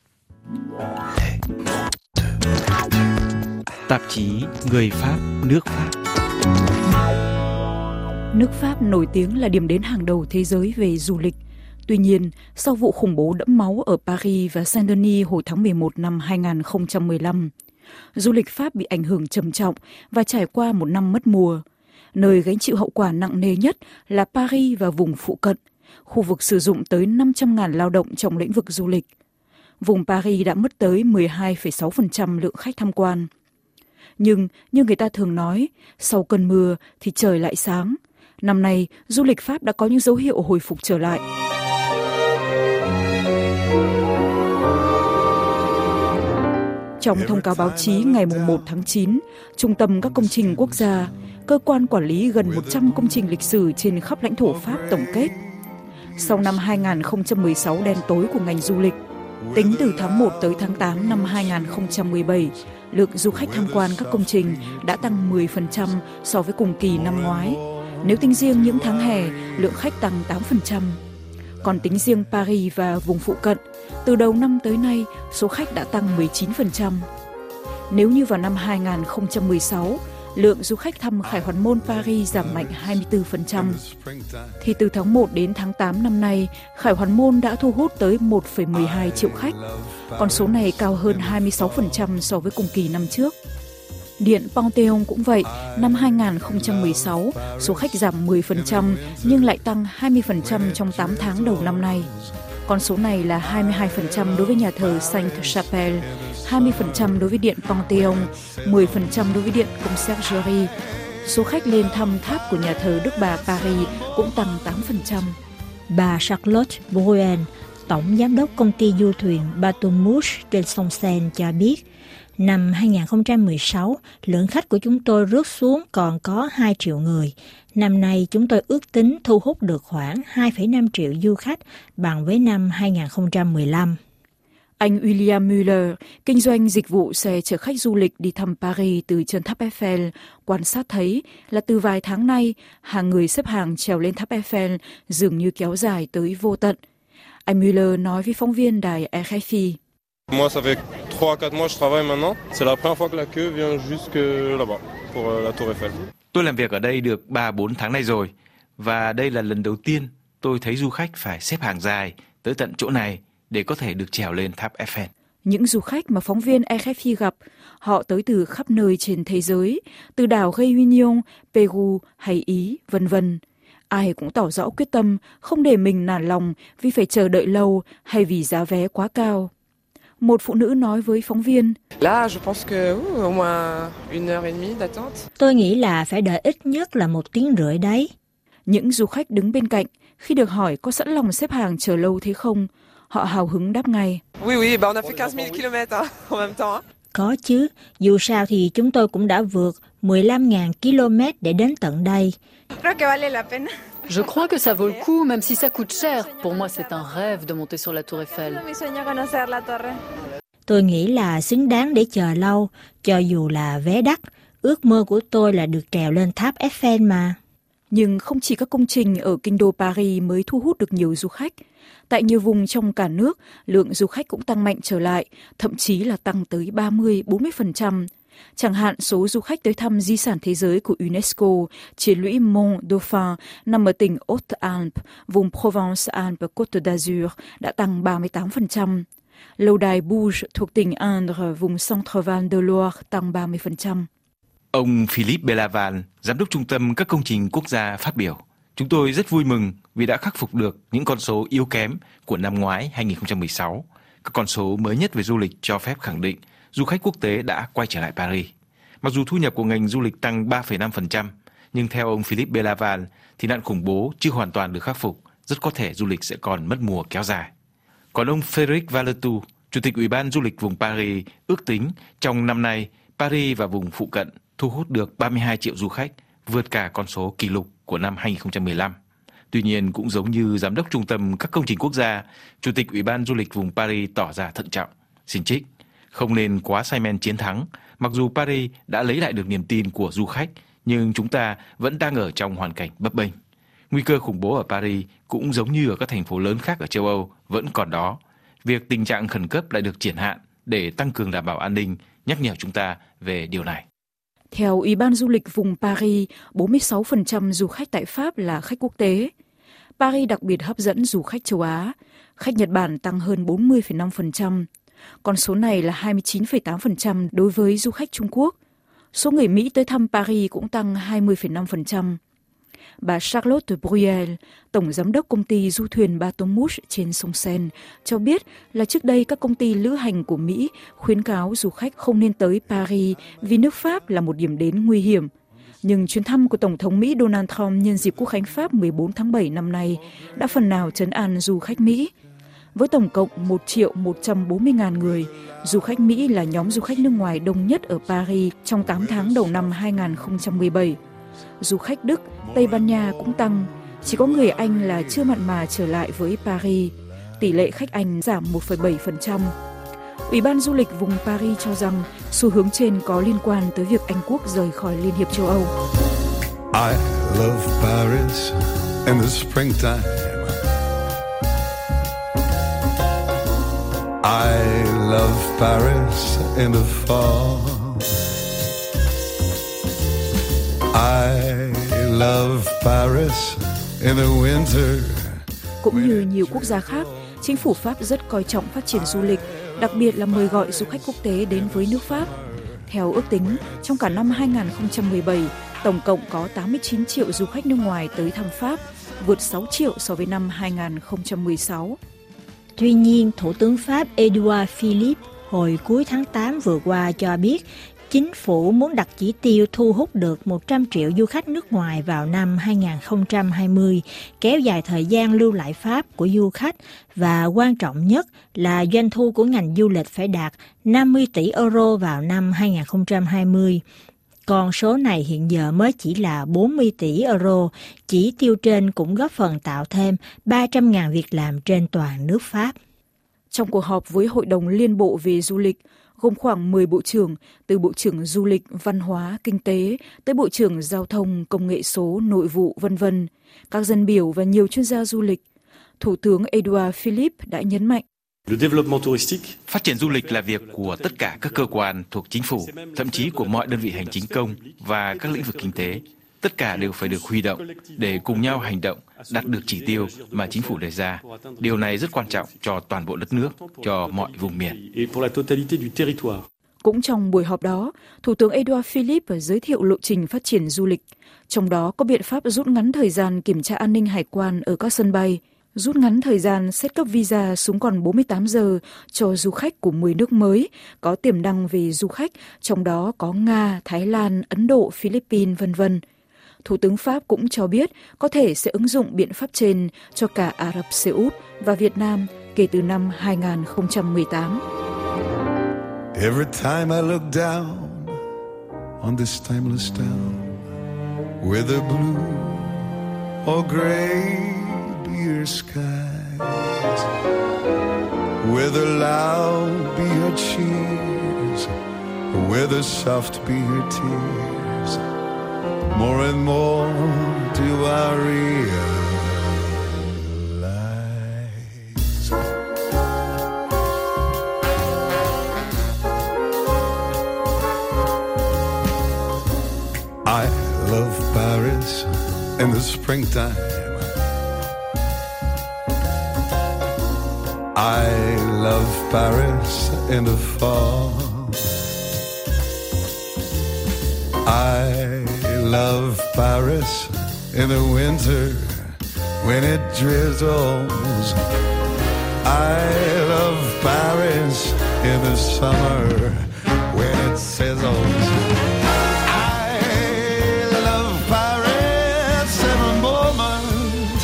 Speaker 1: Tạp chí Người Pháp, nước Pháp.
Speaker 9: Nước Pháp nổi tiếng là điểm đến hàng đầu thế giới về du lịch. Tuy nhiên, sau vụ khủng bố đẫm máu ở Paris và Saint-Denis hồi tháng mười một năm hai nghìn không trăm mười lăm, du lịch Pháp bị ảnh hưởng trầm trọng và trải qua một năm mất mùa. Nơi gánh chịu hậu quả nặng nề nhất là Paris và vùng phụ cận, khu vực sử dụng tới năm trăm nghìn lao động trong lĩnh vực du lịch. Vùng Paris đã mất tới mười hai phẩy sáu phần trăm lượng khách tham quan. Nhưng, như người ta thường nói, sau cơn mưa thì trời lại sáng. Năm nay, du lịch Pháp đã có những dấu hiệu hồi phục trở lại. Trong thông cáo báo chí ngày một tháng chín, Trung tâm các công trình quốc gia, cơ quan quản lý gần một trăm công trình lịch sử trên khắp lãnh thổ Pháp tổng kết. Sau năm hai nghìn không trăm mười sáu đen tối của ngành du lịch, tính từ tháng một tới tháng tám năm hai nghìn không trăm mười bảy, lượng du khách tham quan các công trình đã tăng mười phần trăm so với cùng kỳ năm ngoái. Nếu tính riêng những tháng hè, lượng khách tăng tám phần trăm. Còn tính riêng Paris và vùng phụ cận, từ đầu năm tới nay, số khách đã tăng mười chín phần trăm. Nếu như vào năm hai nghìn không trăm mười sáu, lượng du khách thăm Khải Hoàn Môn Paris giảm mạnh hai mươi tư phần trăm, thì từ tháng một đến tháng tám năm nay, Khải Hoàn Môn đã thu hút tới một phẩy mười hai triệu khách. Con số này cao hơn hai mươi sáu phần trăm so với cùng kỳ năm trước. Điện Panthéon cũng vậy, năm hai nghìn không trăm mười sáu, số khách giảm mười phần trăm nhưng lại tăng hai mươi phần trăm trong tám tháng đầu năm nay. Con số này là hai mươi hai phần trăm đối với nhà thờ Sainte-Chapelle, hai mươi phần trăm đối với điện Panthéon, mười phần trăm đối với điện Conciergerie. Số khách lên thăm tháp của nhà thờ Đức Bà Paris cũng tăng tám phần trăm.
Speaker 17: Bà Charlotte Bruen, Tổng Giám đốc công ty du thuyền Bateau Mouche trên sông Seine cho biết, năm hai nghìn không trăm mười sáu, lượng khách của chúng tôi rớt xuống còn có hai triệu người. Năm nay chúng tôi ước tính thu hút được khoảng hai phẩy năm triệu du khách, bằng với năm hai nghìn không trăm mười lăm.
Speaker 9: Anh William Müller, kinh doanh dịch vụ xe chở khách du lịch đi thăm Paris từ chân tháp Eiffel, quan sát thấy là từ vài tháng nay, hàng người xếp hàng trèo lên tháp Eiffel dường như kéo dài tới vô tận. Anh Müller nói với phóng viên đài R F I.
Speaker 12: Moi, ça fait trois à quatre mois que je travaille maintenant. C'est la première fois que la queue vient jusque là-bas pour la Tour Eiffel.
Speaker 1: Tôi làm việc ở đây được ba bốn tháng nay rồi và đây là lần đầu tiên tôi thấy du khách phải xếp hàng dài tới tận chỗ này để có thể được trèo lên tháp Eiffel.
Speaker 9: Những du khách mà phóng viên R F I gặp, họ tới từ khắp nơi trên thế giới, từ đảo Réunion, Peru hay Ý, vân vân. Ai cũng tỏ rõ quyết tâm không để mình nản lòng vì phải chờ đợi lâu hay vì giá vé quá cao. Một phụ nữ nói với phóng viên,
Speaker 17: tôi nghĩ là phải đợi ít nhất là một tiếng rưỡi đấy.
Speaker 9: Những du khách đứng bên cạnh, khi được hỏi có sẵn lòng xếp hàng chờ lâu thế không, họ hào hứng đáp ngay.
Speaker 17: Có chứ, dù sao thì chúng tôi cũng đã vượt mười lăm nghìn ki lô mét để đến tận đây.
Speaker 15: Je crois que ça vaut le coup, même si ça coûte cher. Pour moi, c'est un rêve de monter sur la Tour Eiffel.
Speaker 17: Tôi nghĩ là xứng đáng để chờ lâu, cho dù là vé đắt. Ước mơ của tôi là được trèo lên tháp Eiffel mà.
Speaker 9: Nhưng không chỉ các công trình ở kinh đô Paris mới thu hút được nhiều du khách. Tại nhiều vùng trong cả nước, lượng du khách cũng tăng mạnh trở lại, thậm chí là tăng tới ba mươi đến bốn mươi phần trăm. Chẳng hạn số du khách tới thăm di sản thế giới của UNESCO, chiến lũy Mont Dauphin nằm ở tỉnh Haute-Alpes, vùng Provence-Alpes-Côte d'Azur đã tăng ba mươi tám phần trăm. Lâu đài Bouge thuộc tỉnh Indre, vùng Centre-Val de Loire tăng ba mươi phần trăm.
Speaker 1: Ông Philippe Belaval, giám đốc trung tâm các công trình quốc gia phát biểu, chúng tôi rất vui mừng vì đã khắc phục được những con số yếu kém của năm ngoái hai nghìn không trăm mười sáu. Các con số mới nhất về du lịch cho phép khẳng định du khách quốc tế đã quay trở lại Paris. Mặc dù thu nhập của ngành du lịch tăng ba phẩy năm phần trăm, nhưng theo ông Philippe Belaval thì nạn khủng bố chưa hoàn toàn được khắc phục, rất có thể du lịch sẽ còn mất mùa kéo dài. Còn ông Frédéric Vallottou, Chủ tịch Ủy ban du lịch vùng Paris, ước tính trong năm nay Paris và vùng phụ cận thu hút được ba mươi hai triệu du khách, vượt cả con số kỷ lục của năm hai nghìn không trăm mười lăm. Tuy nhiên, cũng giống như Giám đốc Trung tâm các công trình quốc gia, Chủ tịch Ủy ban du lịch vùng Paris tỏ ra thận trọng. Xin trích, không nên quá say men chiến thắng, mặc dù Paris đã lấy lại được niềm tin của du khách, nhưng chúng ta vẫn đang ở trong hoàn cảnh bấp bênh. Nguy cơ khủng bố ở Paris cũng giống như ở các thành phố lớn khác ở châu Âu vẫn còn đó. Việc tình trạng khẩn cấp lại được triển hạn để tăng cường đảm bảo an ninh nhắc nhở chúng ta về điều này.
Speaker 9: Theo Ủy ban du lịch vùng Paris, bốn mươi sáu phần trăm du khách tại Pháp là khách quốc tế. Paris đặc biệt hấp dẫn du khách châu Á. Khách Nhật Bản tăng hơn bốn mươi phẩy năm phần trăm. Con số này là hai mươi chín phẩy tám phần trăm đối với du khách Trung Quốc. Số người Mỹ tới thăm Paris cũng tăng hai mươi phẩy năm phần trăm. Bà Charlotte Bruel, tổng giám đốc công ty du thuyền Bateau Mouche trên sông Seine, cho biết là trước đây các công ty lữ hành của Mỹ khuyến cáo du khách không nên tới Paris vì nước Pháp là một điểm đến nguy hiểm. Nhưng chuyến thăm của Tổng thống Mỹ Donald Trump nhân dịp Quốc khánh Pháp mười bốn tháng bảy năm nay đã phần nào trấn an du khách Mỹ. Với tổng cộng một triệu một trăm bốn mươi nghìn người, du khách Mỹ là nhóm du khách nước ngoài đông nhất ở Paris trong tám tháng đầu năm hai không một bảy. Du khách Đức, Tây Ban Nha cũng tăng, chỉ có người Anh là chưa mặn mà trở lại với Paris. Tỷ lệ khách Anh giảm một phẩy bảy phần trăm. Ủy ban du lịch vùng Paris cho rằng xu hướng trên có liên quan tới việc Anh Quốc rời khỏi Liên hiệp châu Âu.
Speaker 18: I love Paris in the springtime. I love Paris in the fall. I love Paris in the winter.
Speaker 9: Cũng như nhiều quốc gia khác, chính phủ Pháp rất coi trọng phát triển du lịch, đặc biệt là mời gọi du khách quốc tế đến với nước Pháp. Theo ước tính, trong cả năm hai không một bảy, tổng cộng có tám mươi chín triệu du khách nước ngoài tới thăm Pháp, vượt sáu triệu so với năm hai không một sáu.
Speaker 17: Tuy nhiên, Thủ tướng Pháp Edouard Philippe hồi cuối tháng tám vừa qua cho biết chính phủ muốn đặt chỉ tiêu thu hút được một trăm triệu du khách nước ngoài vào năm hai không hai không, kéo dài thời gian lưu lại Pháp của du khách và quan trọng nhất là doanh thu của ngành du lịch phải đạt năm mươi tỷ euro vào năm hai không hai không. Con số này hiện giờ mới chỉ là bốn mươi tỷ euro, chỉ tiêu trên cũng góp phần tạo thêm ba trăm nghìn việc làm trên toàn nước Pháp.
Speaker 9: Trong cuộc họp với Hội đồng Liên bộ về du lịch, gồm khoảng mười bộ trưởng, từ Bộ trưởng Du lịch, Văn hóa, Kinh tế, tới Bộ trưởng Giao thông, Công nghệ số, Nội vụ, vân vân, các dân biểu và nhiều chuyên gia du lịch, Thủ tướng Edouard Philippe đã nhấn mạnh.
Speaker 1: Phát triển du lịch là việc của tất cả các cơ quan thuộc chính phủ, thậm chí của mọi đơn vị hành chính công và các lĩnh vực kinh tế. Tất cả đều phải được huy động để cùng nhau hành động, đạt được chỉ tiêu mà chính phủ đề ra. Điều này rất quan trọng cho toàn bộ đất nước, cho mọi vùng miền.
Speaker 9: Cũng trong buổi họp đó, Thủ tướng Edouard Philippe giới thiệu lộ trình phát triển du lịch, trong đó có biện pháp rút ngắn thời gian kiểm tra an ninh hải quan ở các sân bay, rút ngắn thời gian xét cấp visa xuống còn bốn mươi tám giờ cho du khách của mười nước mới có tiềm năng về du khách, trong đó có Nga, Thái Lan, Ấn Độ, Philippines, vân vân. Thủ tướng Pháp cũng cho biết có thể sẽ ứng dụng biện pháp trên cho cả Ả Rập Xê Út và Việt Nam kể từ năm hai không một tám.
Speaker 18: Every time I look down on this timeless town, whether blue or gray be your skies, whether loud be your cheers, whether soft be your tears, more and more do I realize I love Paris in the springtime. I love Paris in the fall. I love Paris in the winter when it drizzles. I love Paris in the summer when it sizzles. I love Paris every moment,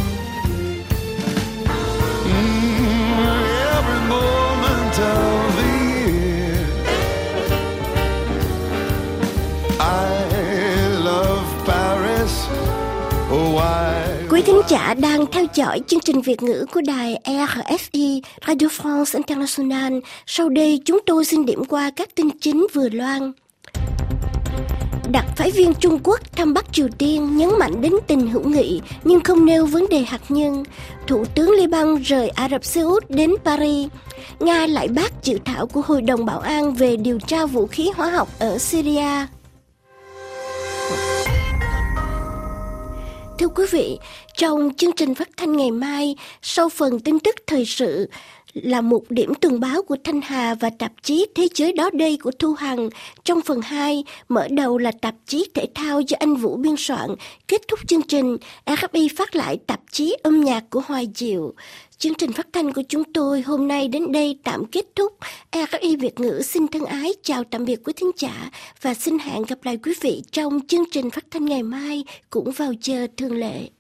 Speaker 18: mm, every moment of the year. I
Speaker 2: Quý thính giả đang theo dõi chương trình Việt ngữ của đài R F I Radio France International. Sau đây chúng tôi xin điểm qua các tin chính vừa loan. Đặc phái viên Trung Quốc thăm Bắc Triều Tiên nhấn mạnh đến tình hữu nghị nhưng không nêu vấn đề hạt nhân. Thủ tướng Liban rời Ả Rập Xê Út đến Paris. Nga lại bác dự thảo của Hội đồng Bảo an về điều tra vũ khí hóa học ở Syria. Thưa quý vị, trong chương trình phát thanh ngày mai, sau phần tin tức thời sự là một điểm tuần báo của Thanh Hà và tạp chí Thế giới đó đây của Thu Hằng. Trong phần hai, mở đầu là tạp chí thể thao do anh Vũ biên soạn. Kết thúc chương trình, rờ ép i phát lại tạp chí âm nhạc của Hoài Diệu. Chương trình phát thanh của chúng tôi hôm nay đến đây tạm kết thúc. rờ ép i Việt ngữ xin thân ái chào tạm biệt quý thính giả và xin hẹn gặp lại quý vị trong chương trình phát thanh ngày mai cũng vào giờ thường lệ.